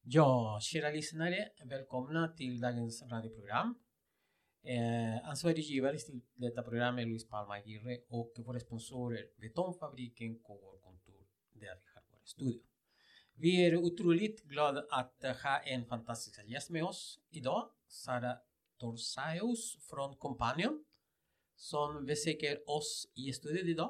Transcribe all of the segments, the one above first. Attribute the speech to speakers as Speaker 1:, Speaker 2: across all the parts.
Speaker 1: Ja, kära lyssnare, välkomna till dagens radioprogram. Ansvarig givare till detta program är Luis Palma Aguirre och våra sponsorer Betongfabriken på vår kontor där vi har vår studio. Vi är otroligt glada att ha en fantastisk gäst med oss idag, Sara Torsaeus från Companion, som besöker oss i studion idag.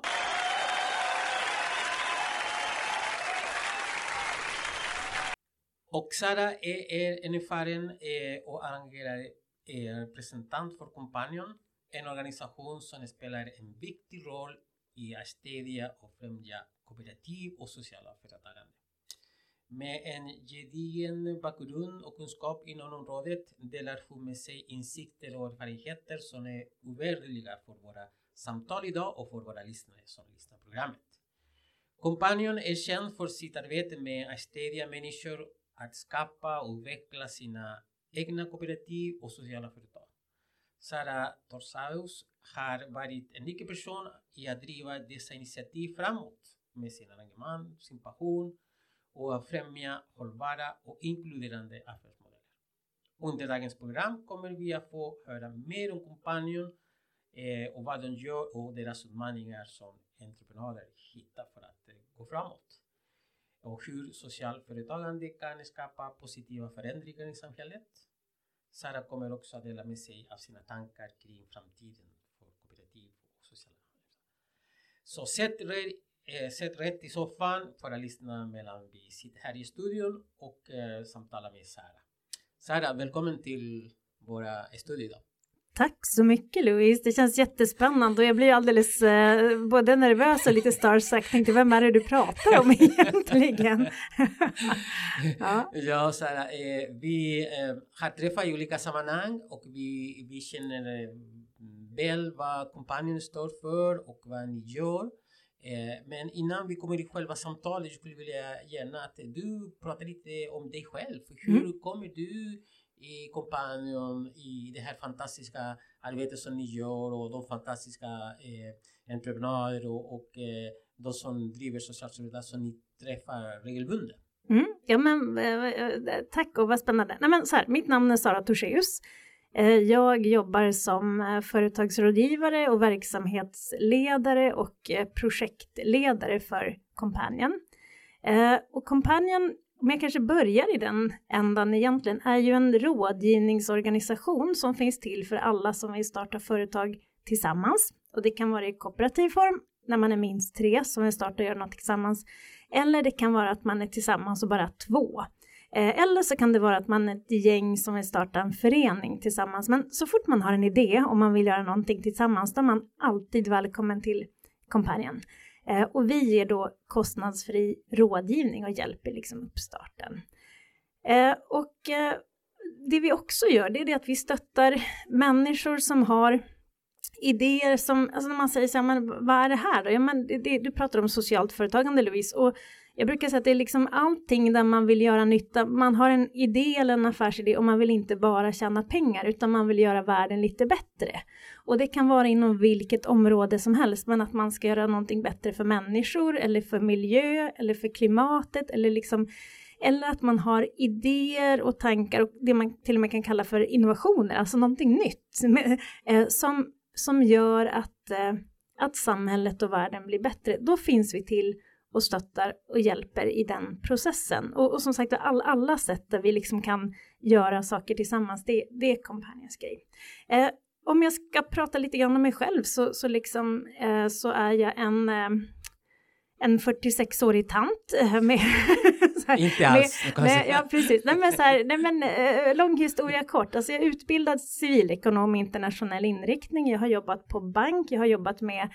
Speaker 1: Och Sara är en erfaren och arrangerad representant för Companion, en organisation som spelar en viktig roll i att stödja och främja kooperativ och sociala företagande. Med en gedigen bakgrund och kunskap inom området delar hon med sig insikter och erfarenheter som är ovärderliga för våra samtal idag och för våra lyssnare som lyssnar på programmet. Companion är känd för sitt arbete med att stödja människor att skapa och utveckla sina egna kooperativ och sociala företag. Sara Torsaeus har varit en nyckelperson i att driva dessa initiativ framåt med sin engagemang, sin passion och att främja hållbara och inkluderande affärsmodeller. Under dagens program kommer vi att få höra mer om Companion och vad de gör och deras utmaningar som entreprenörer hittar för att gå framåt. Och hur socialt företagande kan skapa positiva förändringar i samhället. Sara kommer också att dela med sig av sina tankar kring framtiden för kooperativ och sociala företag. Så sätt rätt i soffan för att lyssna medan vi sitter här i studion och samtalar med Sara. Sara, välkommen till våra studier idag.
Speaker 2: Tack så mycket, Louise. Det känns jättespännande och jag blir alldeles både nervös och lite starstruck. Tänkte, vem är det du pratar om egentligen?
Speaker 1: Ja, Sara, vi har träffat i olika sammanhang och vi känner väl vad Companion står för och vad ni gör. Men innan vi kommer i själva samtalet skulle jag vilja gärna att du pratar lite om dig själv. Hur kommer du i Companion, i det här fantastiska arbetet som ni gör och de fantastiska entreprenörer och de som driver socialt företag som ni träffar regelbundet?
Speaker 2: Ja, men tack och vad spännande. Nej, men så här, mitt namn är Sara Torsaeus. Jag jobbar som företagsrådgivare och verksamhetsledare och projektledare för Companion. Och Companion, om jag kanske börjar i den ändan egentligen, är ju en rådgivningsorganisation som finns till för alla som vill starta företag tillsammans. Och det kan vara i kooperativ form när man är minst 3 som vill starta och göra något tillsammans. Eller det kan vara att man är tillsammans och bara 2. Eller så kan det vara att man är ett gäng som vill starta en förening tillsammans. Men så fort man har en idé och man vill göra någonting tillsammans, då är man alltid välkommen till Companion. Och vi ger då kostnadsfri rådgivning och hjälper liksom uppstarten. Och det vi också gör, det är det att vi stöttar människor som har idéer som, alltså när man säger så här, men vad är det här då? Ja, men du pratar om socialt företagande, Louise, och jag brukar säga att det är liksom allting där man vill göra nytta. Man har en idé eller en affärsidé och man vill inte bara tjäna pengar utan man vill göra världen lite bättre. Och det kan vara inom vilket område som helst, men att man ska göra någonting bättre för människor eller för miljö eller för klimatet eller att man har idéer och tankar och det man till och med kan kalla för innovationer, alltså någonting nytt som gör att samhället och världen blir bättre. Då finns vi till och stöttar och hjälper i den processen. Och som sagt, alla sätt där vi liksom kan göra saker tillsammans, det är Companions grej. Om jag ska prata lite grann om mig själv så är jag en 46-årig tant med
Speaker 1: inte alls.
Speaker 2: Ja, precis. Lång historia kort. Alltså jag är utbildad civilekonom i internationell inriktning. Jag har jobbat på bank, jag har jobbat med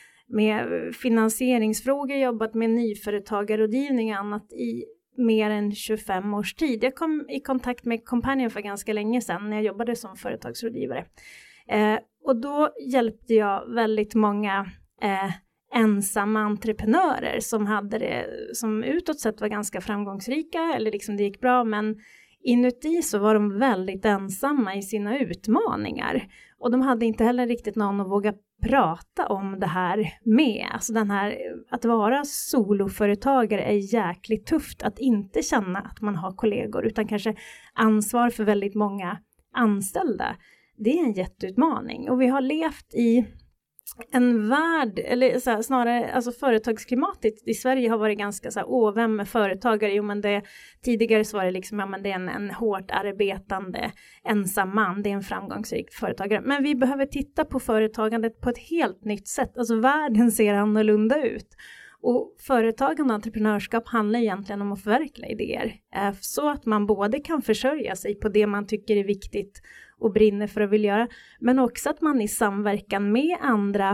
Speaker 2: finansieringsfrågor, jobbat med nyföretagarrådgivning och annat i mer än 25 års tid. Jag kom i kontakt med Companion för ganska länge sedan när jag jobbade som företagsrådgivare. Och då hjälpte jag väldigt många ensamma entreprenörer som utåt sett var ganska framgångsrika eller liksom det gick bra, men inuti så var de väldigt ensamma i sina utmaningar och de hade inte heller riktigt någon att våga prata om det här med. Alltså att vara soloföretagare är jäkligt tufft, att inte känna att man har kollegor utan kanske ansvar för väldigt många anställda. Det är en jätteutmaning och vi har levt i en värld, eller snarare alltså företagsklimatet i Sverige har varit ganska vem är företagare? Jo men tidigare så var det liksom, men det är en hårt arbetande ensam man, det är en framgångsrik företagare. Men vi behöver titta på företagandet på ett helt nytt sätt, alltså världen ser annorlunda ut. Och företagande och entreprenörskap handlar egentligen om att förverkliga idéer. Så att man både kan försörja sig på det man tycker är viktigt och brinner för att vilja göra. Men också att man i samverkan med andra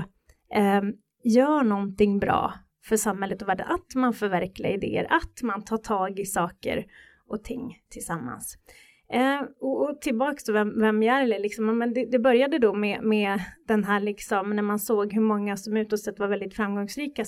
Speaker 2: gör någonting bra för samhället och världen. Att man förverkligar idéer, att man tar tag i saker och ting tillsammans. Och tillbaka till vem jag är. Liksom, men det började då med den här liksom, när man såg hur många som utåt sett var väldigt framgångsrika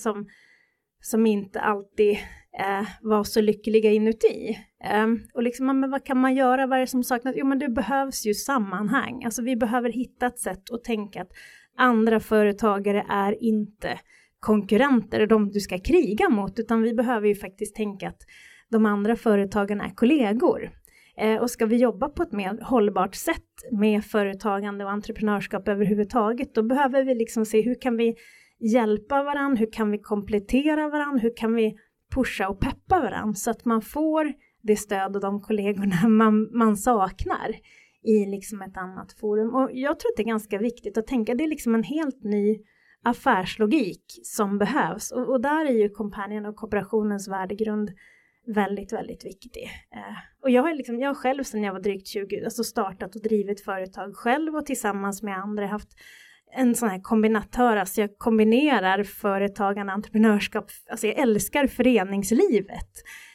Speaker 2: som inte alltid var så lyckliga inuti. Och liksom, men vad kan man göra? Vad är det som saknas? Jo, men det behövs ju sammanhang. Alltså vi behöver hitta ett sätt att tänka att andra företagare är inte konkurrenter, de du ska kriga mot, utan vi behöver ju faktiskt tänka att de andra företagen är kollegor. Och ska vi jobba på ett mer hållbart sätt med företagande och entreprenörskap överhuvudtaget, då behöver vi liksom se hur kan vi hjälpa varandra, hur kan vi komplettera varandra, hur kan vi pusha och peppa varandra så att man får det stöd och de kollegorna man saknar i liksom ett annat forum. Och jag tror att det är ganska viktigt att tänka, det är liksom en helt ny affärslogik som behövs. Och där är ju Coompanion och kooperationens värdegrund väldigt, väldigt viktig. Och jag har själv sedan jag var drygt 20 alltså startat och drivit företag själv och tillsammans med andra haft en sån här kombinatör, alltså jag kombinerar företagande, entreprenörskap, alltså jag älskar föreningslivet.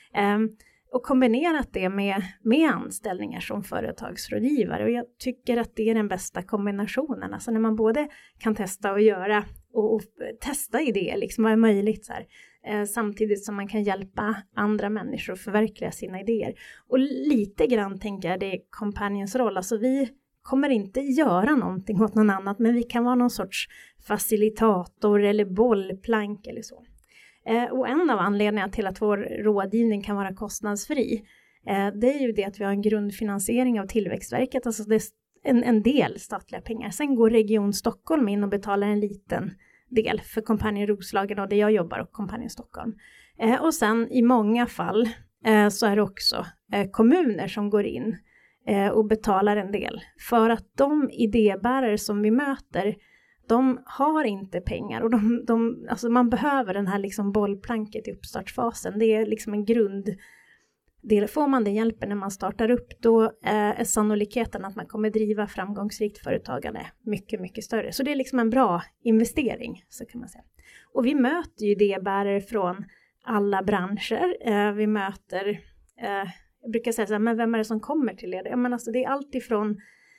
Speaker 2: Och kombinerat det med anställningar som företagsrådgivare. Och jag tycker att det är den bästa kombinationen. Alltså när man både kan testa och göra och testa idéer, liksom vad är möjligt så här. Samtidigt som man kan hjälpa andra människor att förverkliga sina idéer. Och lite grann tänker jag det är Coompanions roll. Alltså vi kommer inte göra någonting åt någon annat, men vi kan vara någon sorts facilitator eller bollplank eller så. Och en av anledningarna till att vår rådgivning kan vara kostnadsfri, det är ju det att vi har en grundfinansiering av Tillväxtverket, alltså det är en del statliga pengar. Sen går Region Stockholm in och betalar en liten del för Coompanion Roslagen och där jag jobbar och Coompanion Stockholm. Och sen i många fall så är det också kommuner som går in och betalar en del. För att de idébärare som vi möter, de har inte pengar. Och alltså man behöver den här liksom bollplanket i uppstartsfasen. Det är liksom en grunddel. Får man den hjälpen när man startar upp, då är sannolikheten att man kommer driva framgångsrikt företagande mycket, mycket större. Så det är liksom en bra investering, så kan man säga. Och vi möter ju idébärare från alla branscher. Vi möter... jag brukar säga så här, men vem är det som kommer till er? Men alltså det är allt ifrån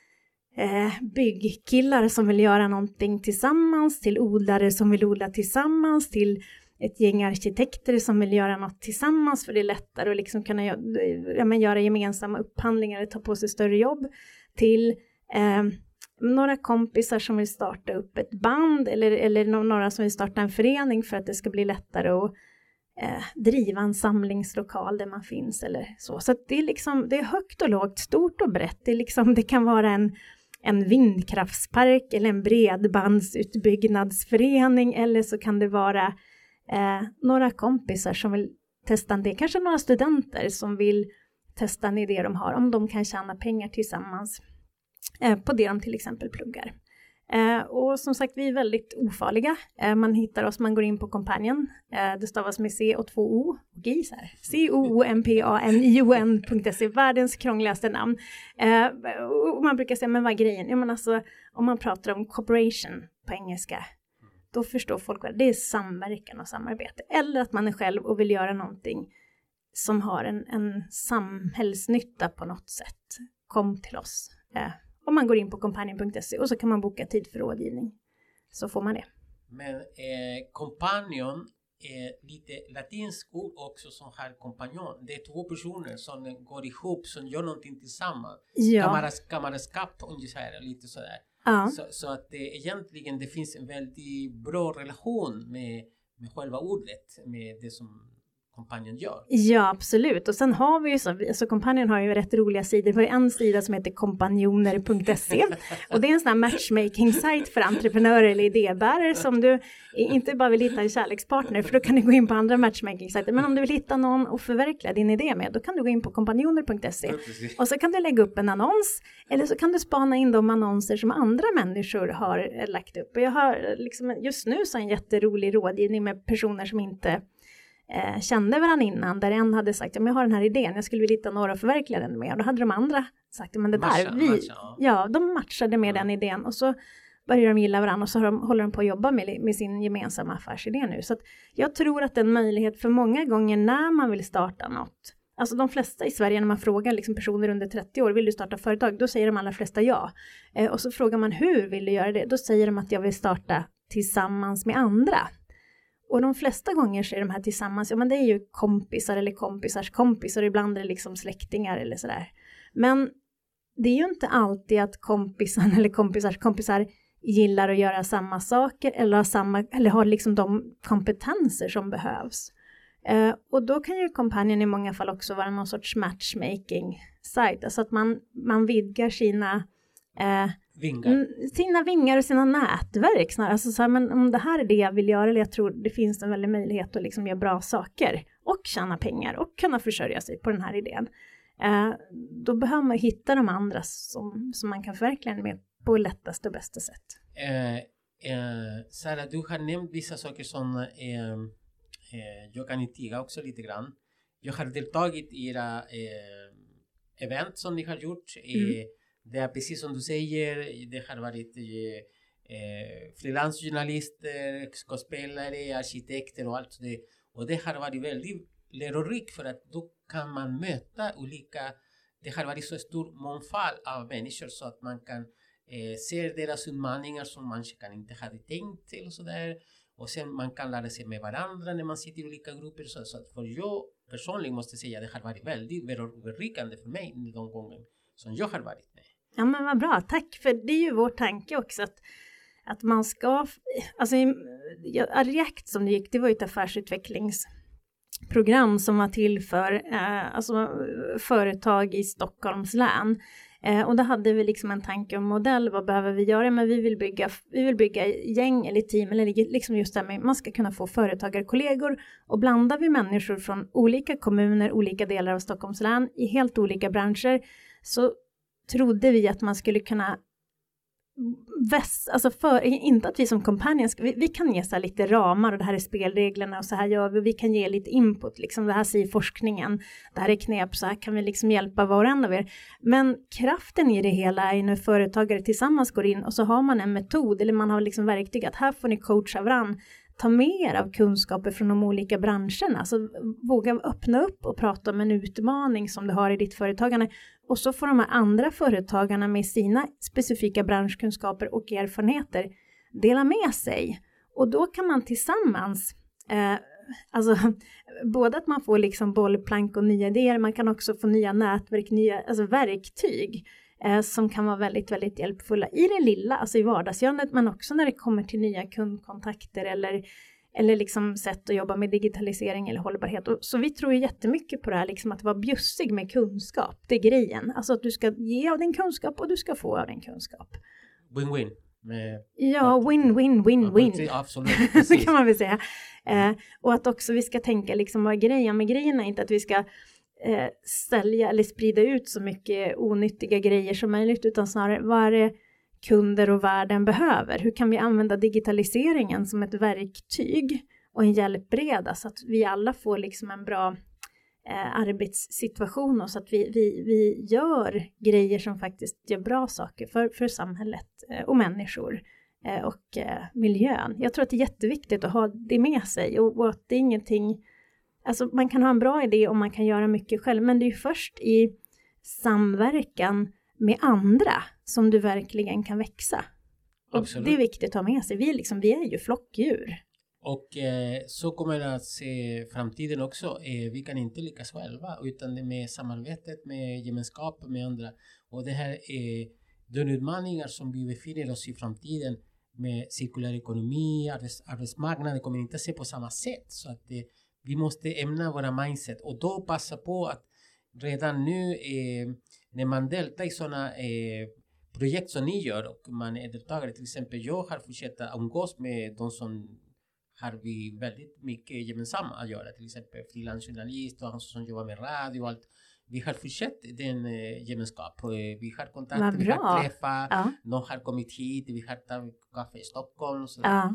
Speaker 2: byggkillar som vill göra någonting tillsammans, till odlare som vill odla tillsammans, till ett gäng arkitekter som vill göra något tillsammans för det är lättare att liksom kunna göra gemensamma upphandlingar och ta på sig större jobb, till några kompisar som vill starta upp ett band eller några som vill starta en förening för att det ska bli lättare att driva en samlingslokal där man finns eller så. Så att det är liksom, det är högt och lågt, stort och brett. Det är liksom, det kan vara en vindkraftspark eller en bredbandsutbyggnadsförening, eller så kan det vara några kompisar som vill testa en idé, kanske några studenter som vill testa en idé de har, om de kan tjäna pengar tillsammans på det de till exempel pluggar. Och som sagt, vi är väldigt ofarliga. Man hittar oss, man går in på Coompanion. Det stavas med C och 2 O och I så här. COOMPANION.se, världens krångligaste namn. Och man brukar säga, men vad är grejen? Ja, men alltså, om man pratar om cooperation på engelska, då förstår folk vad det är. Samverkan och samarbete. Eller att man är själv och vill göra någonting som har en samhällsnytta på något sätt. Kom till oss. Om man går in på Coompanion.se och så kan man boka tid för rådgivning. Så får man det.
Speaker 1: Men Coompanion är lite latinsk ord också som har kompanjon. Det är 2 personer som går ihop, som gör någonting tillsammans.
Speaker 2: Ja.
Speaker 1: Kammarskap ungefär, lite sådär.
Speaker 2: Ja.
Speaker 1: Så att egentligen det finns en väldigt bra relation med själva ordet, med det som Kompanjon gör.
Speaker 2: Ja, absolut. Och sen har vi ju så Kompanjon har ju rätt roliga sidor. Vi har en sida som heter kompanjoner.se och det är en sån här matchmaking-sajt för entreprenörer eller idébärare som du inte bara vill hitta en kärlekspartner, för då kan du gå in på andra matchmaking-sajter. Men om du vill hitta någon och förverkliga din idé med, då kan du gå in på kompanjoner.se och så kan du lägga upp en annons, eller så kan du spana in de annonser som andra människor har lagt upp. Och jag har liksom just nu så en jätterolig rådgivning med personer som inte kände varandra innan, där en hade sagt, ja, men jag har den här idén, jag skulle vilja hitta några och förverkliga den med, och då hade de andra sagt, men det där, de matchade med den idén, och så börjar de gilla varandra, och så håller de på att jobba med sin gemensamma affärsidé nu. Så att jag tror att det är en möjlighet för många gånger när man vill starta något. Alltså de flesta i Sverige, när man frågar liksom personer under 30 år, vill du starta företag? Då säger de allra flesta ja. Och så frågar man, hur vill du göra det? Då säger de att jag vill starta tillsammans med andra. Och de flesta gånger så är de här tillsammans, ja men det är ju kompisar eller kompisars kompisar, ibland är det liksom släktingar eller sådär. Men det är ju inte alltid att kompisen eller kompisars kompisar gillar att göra samma saker eller har liksom de kompetenser som behövs. Och då kan ju Kompanjon i många fall också vara någon sorts matchmaking-sajt, alltså att man vidgar sina vingar och sina nätverk snarare. Alltså så här, men om det här är det jag vill göra, eller jag tror det finns en väldig möjlighet att liksom göra bra saker och tjäna pengar och kunna försörja sig på den här idén, då behöver man hitta de andra som man kan förverkliga med på lättaste och bästa sätt.
Speaker 1: Sara, du har nämnt vissa saker som jag kan intyga också lite grann. Jag har deltagit i era event som ni har gjort. Det är precis som du säger, det har varit frilansjournalister, skådespelare, arkitekter och allt det. Och det har varit väldigt lärorikt, för att då kan man möta olika, det har varit så stor mångfald av människor så att man kan se deras utmaningar som man kanske inte hade tänkt till och sådär. Och sen man kan lära sig med varandra när man sitter i olika grupper. Så att för jag personligen måste säga att det har varit väldigt berikande för mig de gånger som jag har varit med.
Speaker 2: Ja, men vad bra, tack, för det är ju vår tanke också att man ska, alltså React som det gick, det var ju ett affärsutvecklingsprogram som var till för företag i Stockholms län. Och då hade vi liksom en tanke om modell, vad behöver vi göra? Men vi vill bygga gäng eller team, eller liksom just det här med man ska kunna få företagarkollegor, och blandar vi människor från olika kommuner, olika delar av Stockholms län i helt olika branscher, så trodde vi att man skulle kunna inte att vi som Kompanjon vi kan ge så lite ramar, och det här är spelreglerna och så här gör vi kan ge lite input, liksom det här säger forskningen, det här är knep, så här kan vi liksom hjälpa var och en av er. Men kraften i det hela är när företagare tillsammans går in, och så har man en metod, eller man har liksom verktyg att här får ni coacha varann, ta mer av kunskaper från de olika branscherna, så våga öppna upp och prata om en utmaning som du har i ditt företagande. Och så får de här andra företagarna med sina specifika branschkunskaper och erfarenheter dela med sig. Och då kan man tillsammans, både att man får liksom bollplank och nya idéer, man kan också få nya nätverk, nya verktyg som kan vara väldigt, väldigt hjälpfulla i det lilla, alltså i vardagsgörandet, men också när det kommer till nya kundkontakter eller liksom sätt att jobba med digitalisering eller hållbarhet. Och så vi tror ju jättemycket på det här, liksom att vara bjussig med kunskap. Det är grejen. Alltså att du ska ge av din kunskap och du ska få av din kunskap.
Speaker 1: Win-win.
Speaker 2: Ja, win-win-win-win.
Speaker 1: Absolut.
Speaker 2: Så kan man väl säga. Och att också vi ska tänka liksom vad grejen med grejerna är, inte att vi ska sälja eller sprida ut så mycket onyttiga grejer som möjligt, utan snarare vad är det kunder och världen behöver? Hur kan vi använda digitaliseringen som ett verktyg och en hjälpreda, så att vi alla får liksom en bra arbetssituation, och så att vi gör grejer som faktiskt gör bra saker för samhället och människor och miljön. Jag tror att det är jätteviktigt att ha det med sig, och att det är ingenting, alltså man kan ha en bra idé och man kan göra mycket själv, men det är ju först i samverkan med andra som du verkligen kan växa. Och det är viktigt att ha med sig. Vi är ju flockdjur.
Speaker 1: Och så kommer det att se framtiden också. Vi kan inte lyckas själva, utan det med samarbetet, med gemenskap med andra. Och det här de utmaningar som vi befinner oss i framtiden med cirkulär ekonomi, arbetsmarknaden kommer inte se på samma sätt. Så att vi måste ämna våra mindset och då passa på att redan nu när man deltar i sådana projekt som ni gör och man är deltagare, till exempel jag har fortsatt att umgås med de som har vi väldigt mycket gemensamma att göra, till exempel frilansjournalist och han som jobbar med radio och allt. Vi har fortsatt den gemenskap. Vi har kontakt, vi har träffat, någon har kommit hit, vi har tagit kaffe i Stockholm.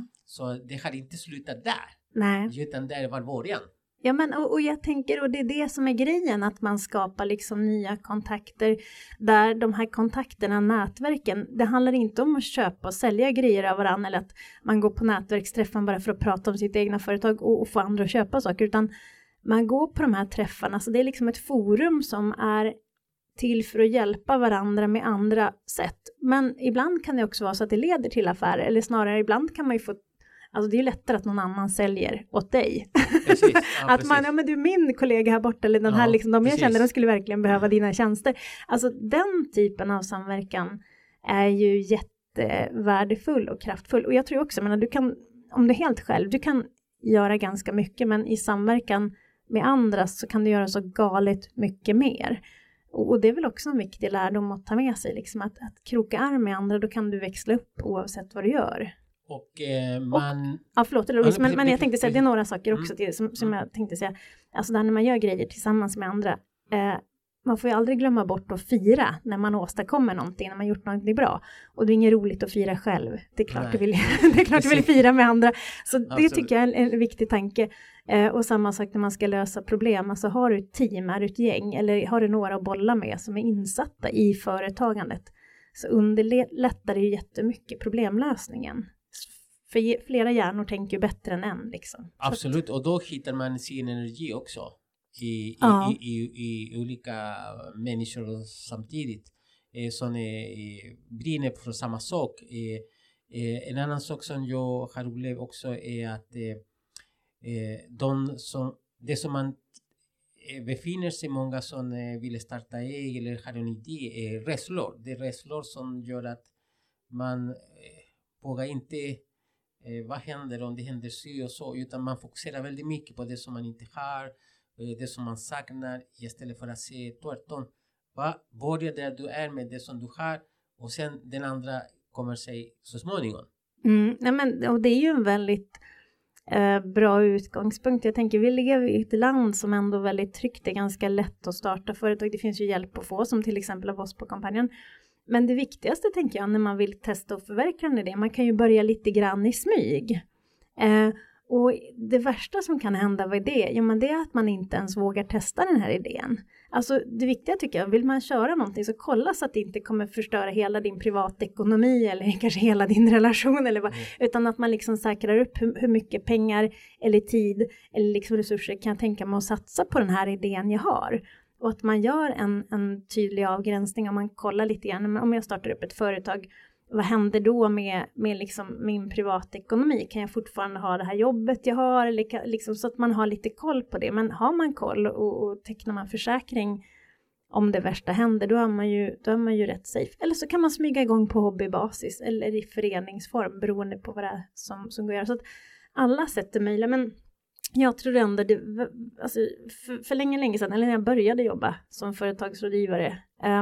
Speaker 1: Så det har inte slutat där.
Speaker 2: Nej.
Speaker 1: Utan det var början.
Speaker 2: Ja, men och jag tänker, och det är det som är grejen, att man skapar liksom nya kontakter där de här kontakterna, nätverken, det handlar inte om att köpa och sälja grejer av varandra eller att man går på nätverksträffen bara för att prata om sitt egna företag och få andra att köpa saker, utan man går på de här träffarna, så det är liksom ett forum som är till för att hjälpa varandra med andra sätt. Men ibland kan det också vara så att det leder till affärer, eller snarare ibland kan man ju få, alltså det är lättare att någon annan säljer åt dig.
Speaker 1: Precis,
Speaker 2: att man, ja men du, min kollega här borta, eller den här liksom, de jag känner, de skulle verkligen behöva dina tjänster. Alltså den typen av samverkan är ju jättevärdefull och kraftfull. Och jag tror också, men du kan, om du är helt själv, du kan göra ganska mycket, men i samverkan med andra så kan du göra så galet mycket mer. Och det är väl också en viktig lärdom att ta med sig, liksom att kroka arm med andra, då kan du växla upp oavsett vad du gör.
Speaker 1: Och man...
Speaker 2: Ja, förlåt, Louise, men jag tänkte säga, det är några saker också till, som jag tänkte säga. Alltså där när man gör grejer tillsammans med andra, man får ju aldrig glömma bort att fira när man åstadkommer någonting, när man gjort någonting bra. Och det är inget roligt att fira själv. Det är klart du vill fira med andra. Så det tycker jag är en viktig tanke. Och samma sak när man ska lösa problem. Alltså har du ett team, är du ett gäng, eller har du några att bolla med som är insatta i företagandet, så underlättar det ju jättemycket problemlösningen. För flera hjärnor tänker ju bättre än en. Liksom.
Speaker 1: Absolut, och då hittar man sin energi också i olika människor samtidigt som brinner för samma sak. En annan sak som jag har upplevt också är att det som man befinner sig, många som vill starta eget eller har en idé, är rädslor. Det är rädslor som gör att man vågar inte vad händer om det händer så och så, utan man fokuserar väldigt mycket på det som man inte har, det som man saknar, istället för att se tvärtom. Börja där du är med det som du har, och sen den andra kommer sig så småningom.
Speaker 2: Nej, men, och det är ju en väldigt bra utgångspunkt. Jag tänker, vi lever i ett land som ändå är väldigt tryggt. Det är ganska lätt att starta företag. Det finns ju hjälp att få, som till exempel av oss på kampanjen. Men det viktigaste, tänker jag, när man vill testa och förverkliga det, man kan ju börja lite grann i smyg. Och det värsta som kan hända, vad är det? Jo, men det är att man inte ens vågar testa den här idén. Alltså det viktiga, tycker jag, vill man köra någonting, så kolla så att det inte kommer förstöra hela din privatekonomi eller kanske hela din relation, eller vad, utan att man liksom säkrar upp hur mycket pengar eller tid eller liksom resurser kan jag tänka mig att satsa på den här idén jag har. Och att man gör en tydlig avgränsning, om man kollar lite grann, om jag startar upp ett företag, vad händer då med liksom min privatekonomi? Kan jag fortfarande ha det här jobbet jag har? Eller liksom, så att man har lite koll på det. Men har man koll och tecknar man försäkring om det värsta händer, då är man ju rätt safe. Eller så kan man smyga igång på hobbybasis eller i föreningsform, beroende på vad det är som går att göra. Så att alla sätter mejla, men jag tror ändå alltså för länge sedan, eller när jag började jobba som företagsrådgivare,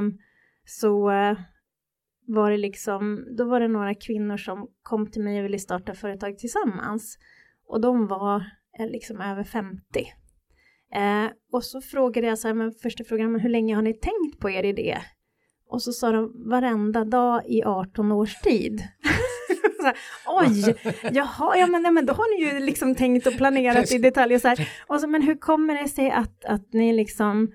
Speaker 2: så var det liksom, då var det några kvinnor som kom till mig och ville starta företag tillsammans. Och de var liksom över 50. Och så frågade jag så här, men första frågan, men hur länge har ni tänkt på er idé? Och så sa de, varenda dag i 18 års tid. Så här, oj, jaha, ja men då har ni ju liksom tänkt och planerat i detalj. Och så här. Och så, men hur kommer det sig att ni liksom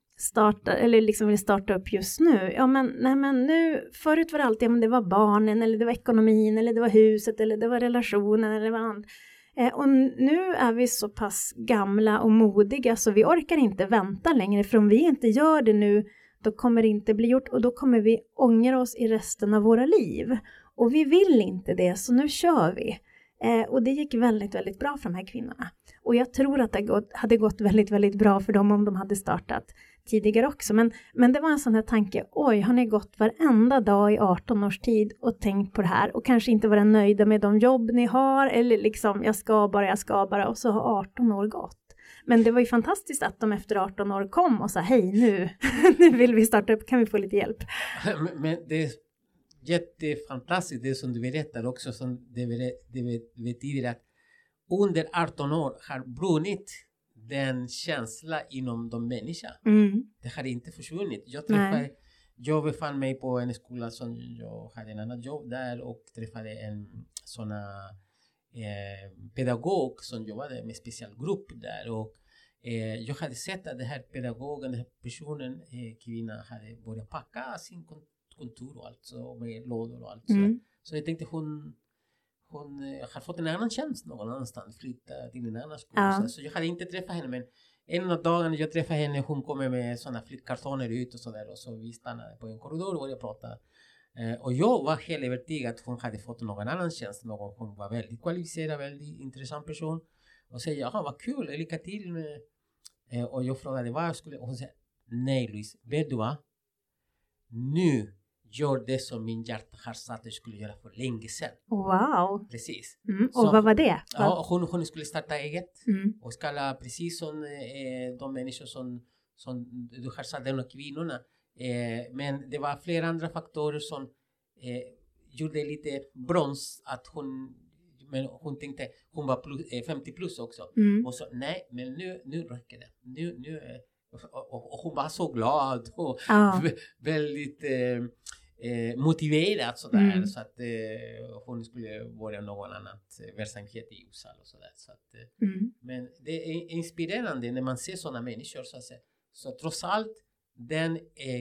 Speaker 2: vill starta upp just nu? Ja, men nu, förut var det alltid, men det var barnen, eller det var ekonomin, eller det var huset, eller det var relationen, eller vad annat. Och nu är vi så pass gamla och modiga så vi orkar inte vänta längre, för om vi inte gör det nu, då kommer det inte bli gjort, och då kommer vi ångra oss i resten av våra liv. Och vi vill inte det, så nu kör vi. Och det gick väldigt, väldigt bra för de här kvinnorna. Och jag tror att det hade gått väldigt, väldigt bra för dem om de hade startat tidigare också. Men det var en sån här tanke, oj, har ni gått varenda dag i 18 års tid och tänkt på det här och kanske inte varit nöjda med de jobb ni har eller liksom jag ska bara och så har 18 år gått. Men det var ju fantastiskt att de efter 18 år kom och sa hej nu vill vi starta upp, kan vi få lite hjälp?
Speaker 1: Men det är jättefantastiskt det som du berättar också, som det betyder att under 18 år har brunnit den känsla inom de människa. Det har inte försvunnit. Jag befann mig på en skola som jag hade en annan jobb där och träffade en såna pedagog som jobbade med specialgrupp där och jag hade sett att den här pedagogen, den här personen, kvinnan hade börjat packa sin kontor och allt så, med lådor och allt så jag tänkte hon har fått en annan tjänst någon annanstans, flyttat till en annan skola. Så jag hade inte träffat henne, men en av dagarna jag träffade henne, hon kommer med sådana flyttkartoner ut och sådär och så vi stannade på en korridor och började prata. Och jag var helt övertygad att hon hade fått någon annan tjänst, hon var väldigt kvalificerad, väldigt intressant person och säger, jaha vad kul, lycka till med. Och jag frågade vad jag skulle, och hon säger, nej Louise, vet du vad? Nu gör det som min hjärta har sagt att jag skulle göra för länge sedan.
Speaker 2: Wow.
Speaker 1: Precis.
Speaker 2: Och så, vad var det?
Speaker 1: Ja, hon skulle starta eget. Och skala precis som de människor som du har sagt, de kvinnorna. Men det var flera andra faktorer som gjorde lite brons att hon tänkte, hon var 50 plus också. Och så, nej, men nu räcker det. Nu och hon var så glad och väldigt motiverad sådär så att hon skulle börja någon annan verksamhet i USA och sådär så att, men det är inspirerande när man ser sådana människor så att säga. Så trots allt den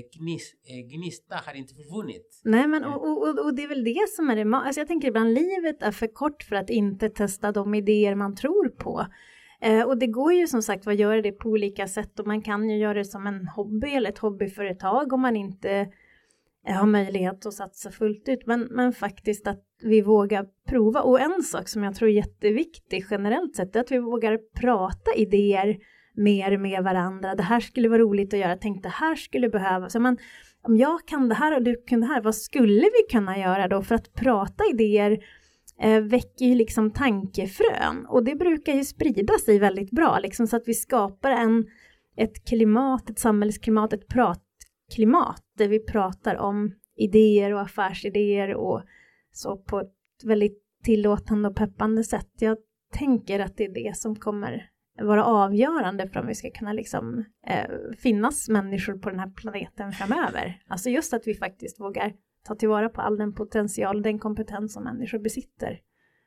Speaker 1: gnista har inte försvunnit.
Speaker 2: Nej, men och det är väl det som är det. Alltså jag tänker ibland livet är för kort för att inte testa de idéer man tror på. Och det går ju som sagt att göra det på olika sätt och man kan ju göra det som en hobby eller ett hobbyföretag om man inte har möjlighet att satsa fullt ut. Men faktiskt att vi vågar prova. Och en sak som jag tror är jätteviktig generellt sett är att vi vågar prata idéer mer med varandra. Det här skulle vara roligt att göra. Tänk det här skulle behövas. Så om jag kan det här och du kan det här, vad skulle vi kunna göra då? För att prata idéer väcker ju liksom tankefrön. Och det brukar ju sprida sig väldigt bra. Liksom, så att vi skapar ett klimat, ett samhällsklimat, ett pratklimat. Där vi pratar om idéer och affärsidéer och så på ett väldigt tillåtande och peppande sätt. Jag tänker att det är det som kommer vara avgörande för om vi ska kunna liksom, finnas människor på den här planeten framöver. Alltså just att vi faktiskt vågar ta tillvara på all den potential, den kompetens som människor besitter.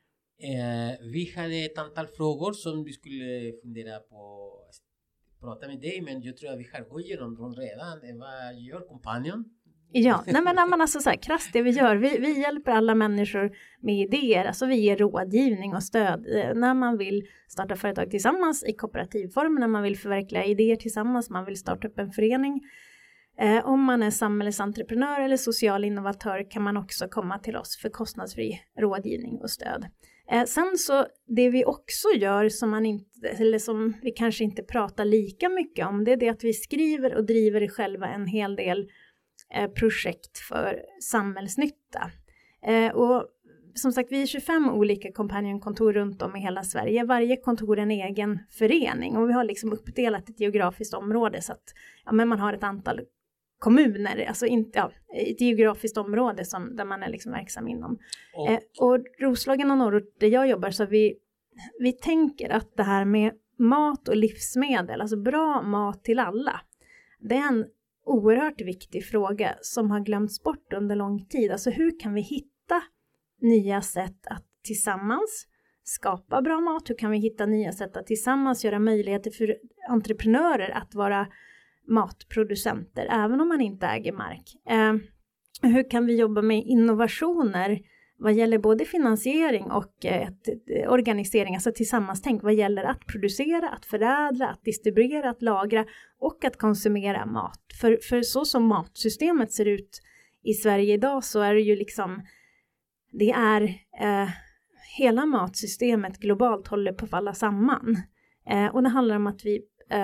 Speaker 1: Vi hade ett antal frågor som vi skulle fundera på att prata med dig, men jag tror att vi har gått igenom dem redan. Vad gör kompanjon?
Speaker 2: Ja, nej men alltså så här, krasst det vi gör, vi hjälper alla människor med idéer, alltså vi ger rådgivning och stöd när man vill starta företag tillsammans i kooperativform, när man vill förverkliga idéer tillsammans, man vill starta upp en förening. Om man är samhällsentreprenör eller social innovatör kan man också komma till oss för kostnadsfri rådgivning och stöd. Sen så det vi också gör som vi kanske inte pratar lika mycket om, det är det att vi skriver och driver själva en hel del projekt för samhällsnytta. Och som sagt, vi är 25 olika kompanjonkontor runt om i hela Sverige. Varje kontor är en egen förening och vi har liksom uppdelat ett geografiskt område så att men man har ett antal kommuner, alltså ett geografiskt område där man är liksom verksam inom. Och Roslagen och Norrort där jag jobbar så vi tänker att det här med mat och livsmedel, alltså bra mat till alla, det är en oerhört viktig fråga som har glömts bort under lång tid. Alltså hur kan vi hitta nya sätt att tillsammans skapa bra mat? Hur kan vi hitta nya sätt att tillsammans göra möjligheter för entreprenörer att vara matproducenter även om man inte äger mark? Hur kan vi jobba med innovationer vad gäller både finansiering och organisering, alltså tillsammans tänk vad gäller att producera, att förädla, att distribuera, att lagra och att konsumera mat. För så som matsystemet ser ut i Sverige idag så är det ju liksom, det är hela matsystemet globalt håller på att falla samman. Och det handlar om att vi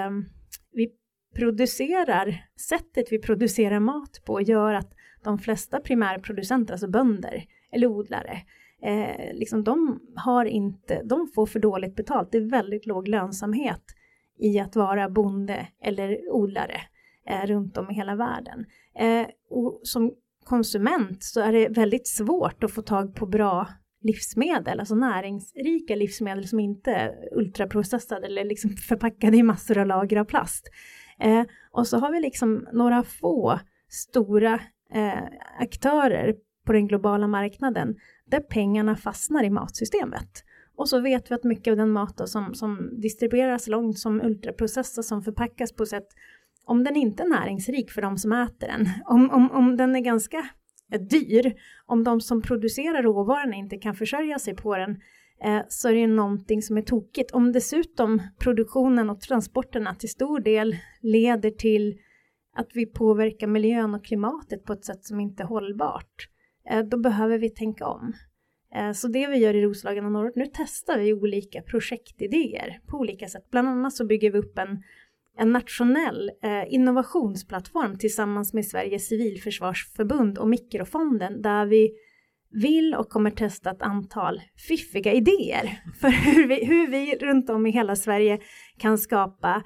Speaker 2: producerar, sättet vi producerar mat på gör att de flesta primärproducenter, alltså bönder eller odlare, liksom de får för dåligt betalt. Det är väldigt låg lönsamhet i att vara bonde eller odlare runt om i hela världen. Och som konsument så är det väldigt svårt att få tag på bra livsmedel, alltså näringsrika livsmedel som inte är ultraprocessade eller liksom förpackade i massor av lager av plast. Och så har vi liksom några få stora aktörer på den globala marknaden där pengarna fastnar i matsystemet. Och så vet vi att mycket av den mat som distribueras långt som ultraprocessas, som förpackas på sätt, om den inte är näringsrik för de som äter den, om den är ganska dyr, om de som producerar råvarorna inte kan försörja sig på den, så är det någonting som är tokigt. Om dessutom produktionen och transporterna till stor del leder till att vi påverkar miljön och klimatet på ett sätt som inte är hållbart, då behöver vi tänka om. Så det vi gör i Roslagen och Norrort, nu testar vi olika projektidéer på olika sätt. Bland annat så bygger vi upp en nationell innovationsplattform tillsammans med Sveriges civilförsvarsförbund och Mikrofonden, där vi vill och kommer testa ett antal fiffiga idéer för hur vi runt om i hela Sverige kan skapa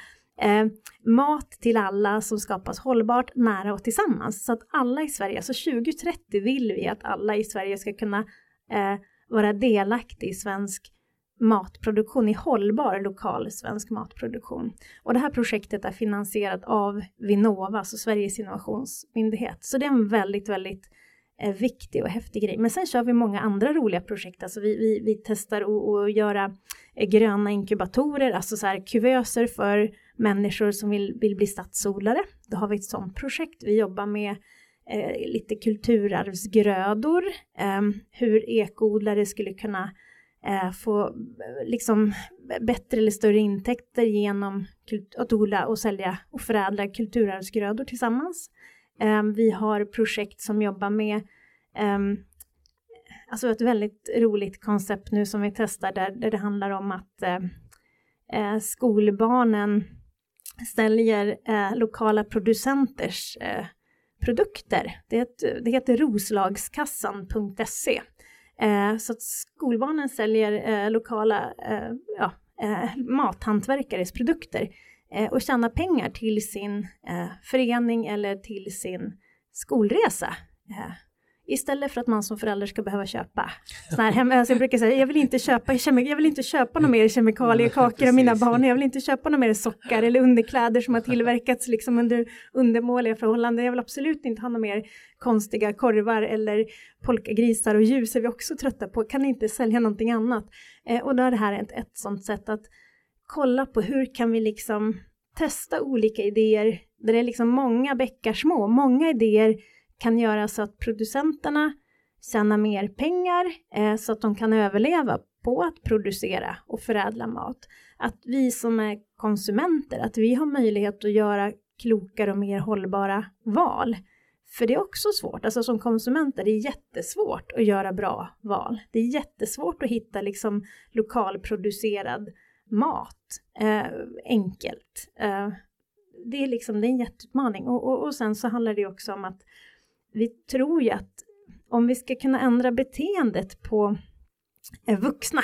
Speaker 2: mat till alla som skapas hållbart, nära och tillsammans. Så att alla i Sverige, alltså 2030 vill vi att alla i Sverige ska kunna vara delaktiga i svensk matproduktion, i hållbar lokal svensk matproduktion. Och det här projektet är finansierat av Vinnova, alltså Sveriges innovationsmyndighet. Så det är en väldigt, väldigt viktig och häftig grej. Men sen kör vi många andra roliga projekt. Alltså vi testar att göra gröna inkubatorer, alltså så här kuvöser för människor som vill bli stadsodlare. Då har vi ett sånt projekt. Vi jobbar med lite kulturarvsgrödor. Hur ekoodlare skulle kunna få liksom bättre eller större intäkter genom att odla och sälja och förädla kulturarvsgrödor tillsammans. Vi har projekt som jobbar med alltså ett väldigt roligt koncept nu som vi testar där det handlar om att skolbarnen säljer lokala producenters produkter. Det heter roslagskassan.se. Så att skolbarnen säljer lokala mathantverkares produkter och tjänar pengar till sin förening eller till sin skolresa. Istället för att man som förälder ska behöva köpa såna här alltså jag brukar säga, jag vill inte köpa några mer kemikaliekakor av mina barn. Jag vill inte köpa några mer socker eller underkläder som har tillverkats liksom under undermåliga förhållanden. Jag vill absolut inte ha några mer konstiga korvar eller polkagrisar och ljus är vi också trötta på. Kan inte sälja någonting annat. Och då är det här ett sånt sätt att kolla på hur kan vi liksom testa olika idéer där det är liksom många bäckar små. Många idéer kan göra så att producenterna tjänar mer pengar så att de kan överleva på att producera och förädla mat. Att vi som är konsumenter, att vi har möjlighet att göra klokare och mer hållbara val. För det är också svårt, alltså som konsumenter det är jättesvårt att göra bra val. Det är jättesvårt att hitta liksom lokalproducerad mat enkelt. Det är liksom det är en jätteutmaning och sen så handlar det också om att vi tror ju att om vi ska kunna ändra beteendet på vuxna,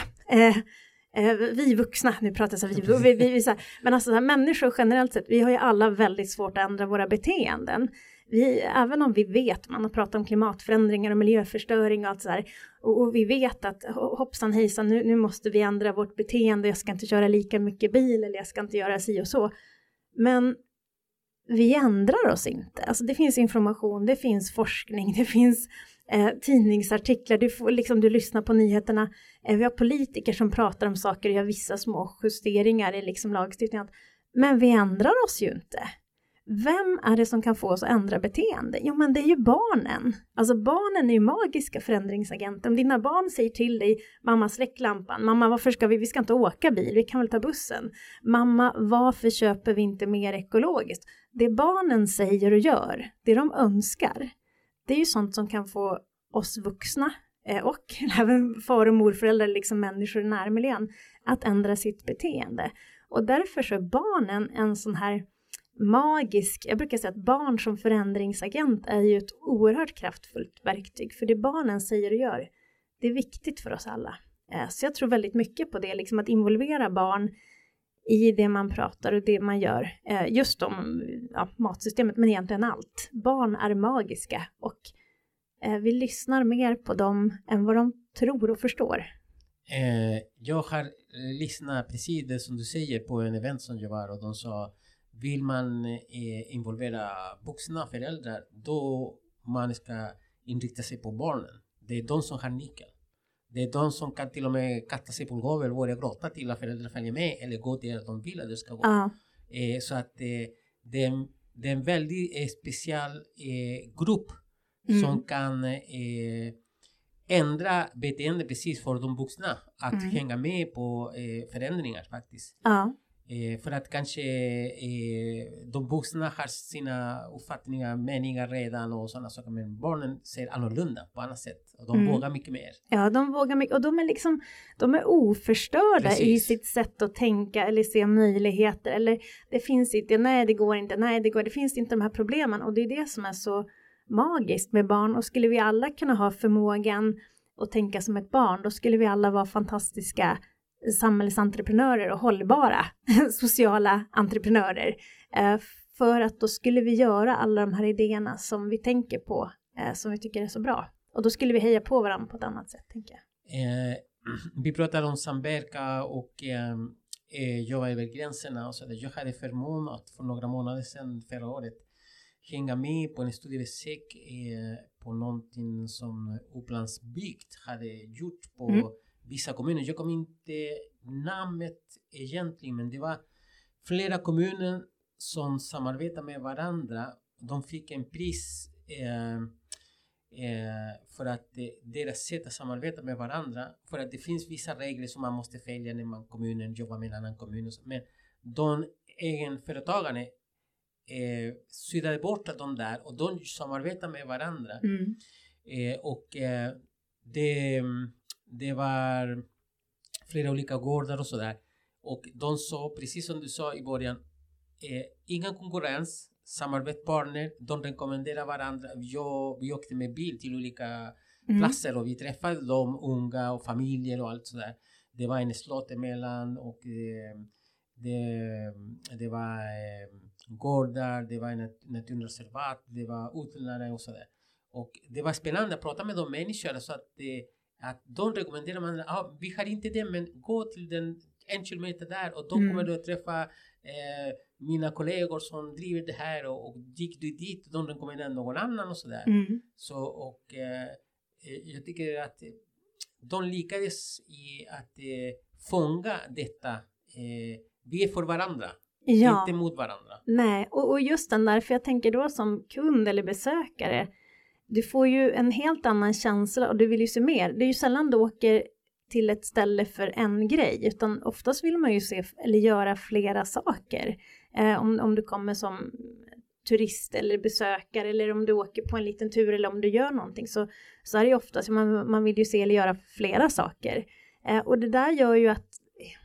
Speaker 2: vi vuxna, nu pratar jag så vi så här, men alltså så här, människor generellt sett, vi har ju alla väldigt svårt att ändra våra beteenden. Även om vi vet, man har pratat om klimatförändringar och miljöförstöring och allt så här, och vi vet att hoppsan hejsan, nu måste vi ändra vårt beteende, jag ska inte köra lika mycket bil eller jag ska inte göra si och så. Men vi ändrar oss inte. Alltså det finns information, det finns forskning, det finns tidningsartiklar, du lyssnar på nyheterna. Vi har politiker som pratar om saker och gör vissa små justeringar i liksom lagstiftningen. Men vi ändrar oss ju inte. Vem är det som kan få oss att ändra beteende? Jo, men det är ju barnen. Alltså barnen är ju magiska förändringsagenter. Om dina barn säger till dig, mamma släck lampan. Mamma, varför ska vi ska inte åka bil, vi kan väl ta bussen. Mamma, varför köper vi inte mer ekologiskt? Det barnen säger och gör, det de önskar. Det är ju sånt som kan få oss vuxna och även far- och morföräldrar, liksom människor i närmiljön, att ändra sitt beteende. Och därför så är barnen en sån här magisk, jag brukar säga att barn som förändringsagent är ju ett oerhört kraftfullt verktyg, för det barnen säger och gör, det är viktigt för oss alla. Så jag tror väldigt mycket på det, liksom att involvera barn i det man pratar och det man gör. Just om matsystemet, men egentligen allt. Barn är magiska och vi lyssnar mer på dem än vad de tror och förstår.
Speaker 1: Jag har lyssnat precis det som du säger på en event som jag var, och de sa, vill man involvera vuxna föräldrar, då man ska inrikta sig på barnen. Det är de som har nyckeln. Det är de som kan till och med kasta sig på golvet och börja gråta till att föräldrar följer med eller gå där de vill att det ska gå. Så att det är en väldigt speciell grupp som kan ändra beteende precis för de vuxna. Att hänga med på förändringar faktiskt. För att kanske de vuxna har sina uppfattningar, meningar redan och sådana saker, men barnen ser annorlunda på annat sätt och de vågar mycket mer. Ja,
Speaker 2: de vågar mycket, och de är oförstörda i sitt sätt att tänka eller se möjligheter, eller det finns inte, nej det går inte, nej det går, det finns inte de här problemen, och det är det som är så magiskt med barn. Och skulle vi alla kunna ha förmågan att tänka som ett barn, då skulle vi alla vara fantastiska samhällsentreprenörer och hållbara sociala entreprenörer, för att då skulle vi göra alla de här idéerna som vi tänker på, som vi tycker är så bra, och då skulle vi heja på varandra på ett annat sätt, tänker jag.
Speaker 1: Vi pratar om samverka och jobba över gränserna och så där. Jag hade förmånen att för några månader sedan förra året hänga med på en studiebesök på någonting som Upplands bygd hade gjort på vissa kommuner. Jag kommer inte namnet egentligen, men det var flera kommuner som samarbetar med varandra. De fick en pris för att deras sätt att samarbeta med varandra, för att det finns vissa regler som man måste följa när man kommunen jobbar med en annan kommun. Men de egenföretagarna sydade bort dem där och de samarbetar med varandra. Och det var flera olika gårdar och sådär. Och de sa, precis som du sa i början, ingen konkurrens, samarbetspartner, de rekommenderar varandra. Vi åkte med bil till olika platser och vi träffade de unga och familjer och allt sådär. Det var en slott emellan och det var gårdar, det var en naturreservat, det var odlare och sådär. Och det var spännande att prata med de människor, så att de rekommenderar man, vi har inte det, men gå till den 1 kilometer där och då kommer du att träffa mina kollegor som driver det här, och gick du dit, de rekommenderar någon annan och sådär. Så, och jag tycker att de lyckades i att fånga detta. Vi är för varandra, inte mot varandra.
Speaker 2: Nej, och just den där, för jag tänker då som kund eller besökare, du får ju en helt annan känsla och du vill ju se mer. Det är ju sällan du åker till ett ställe för en grej, utan oftast vill man ju se eller göra flera saker. Om du kommer som turist eller besökare, eller om du åker på en liten tur, eller om du gör någonting, så är det ju oftast man vill ju se eller göra flera saker. Och det där gör ju att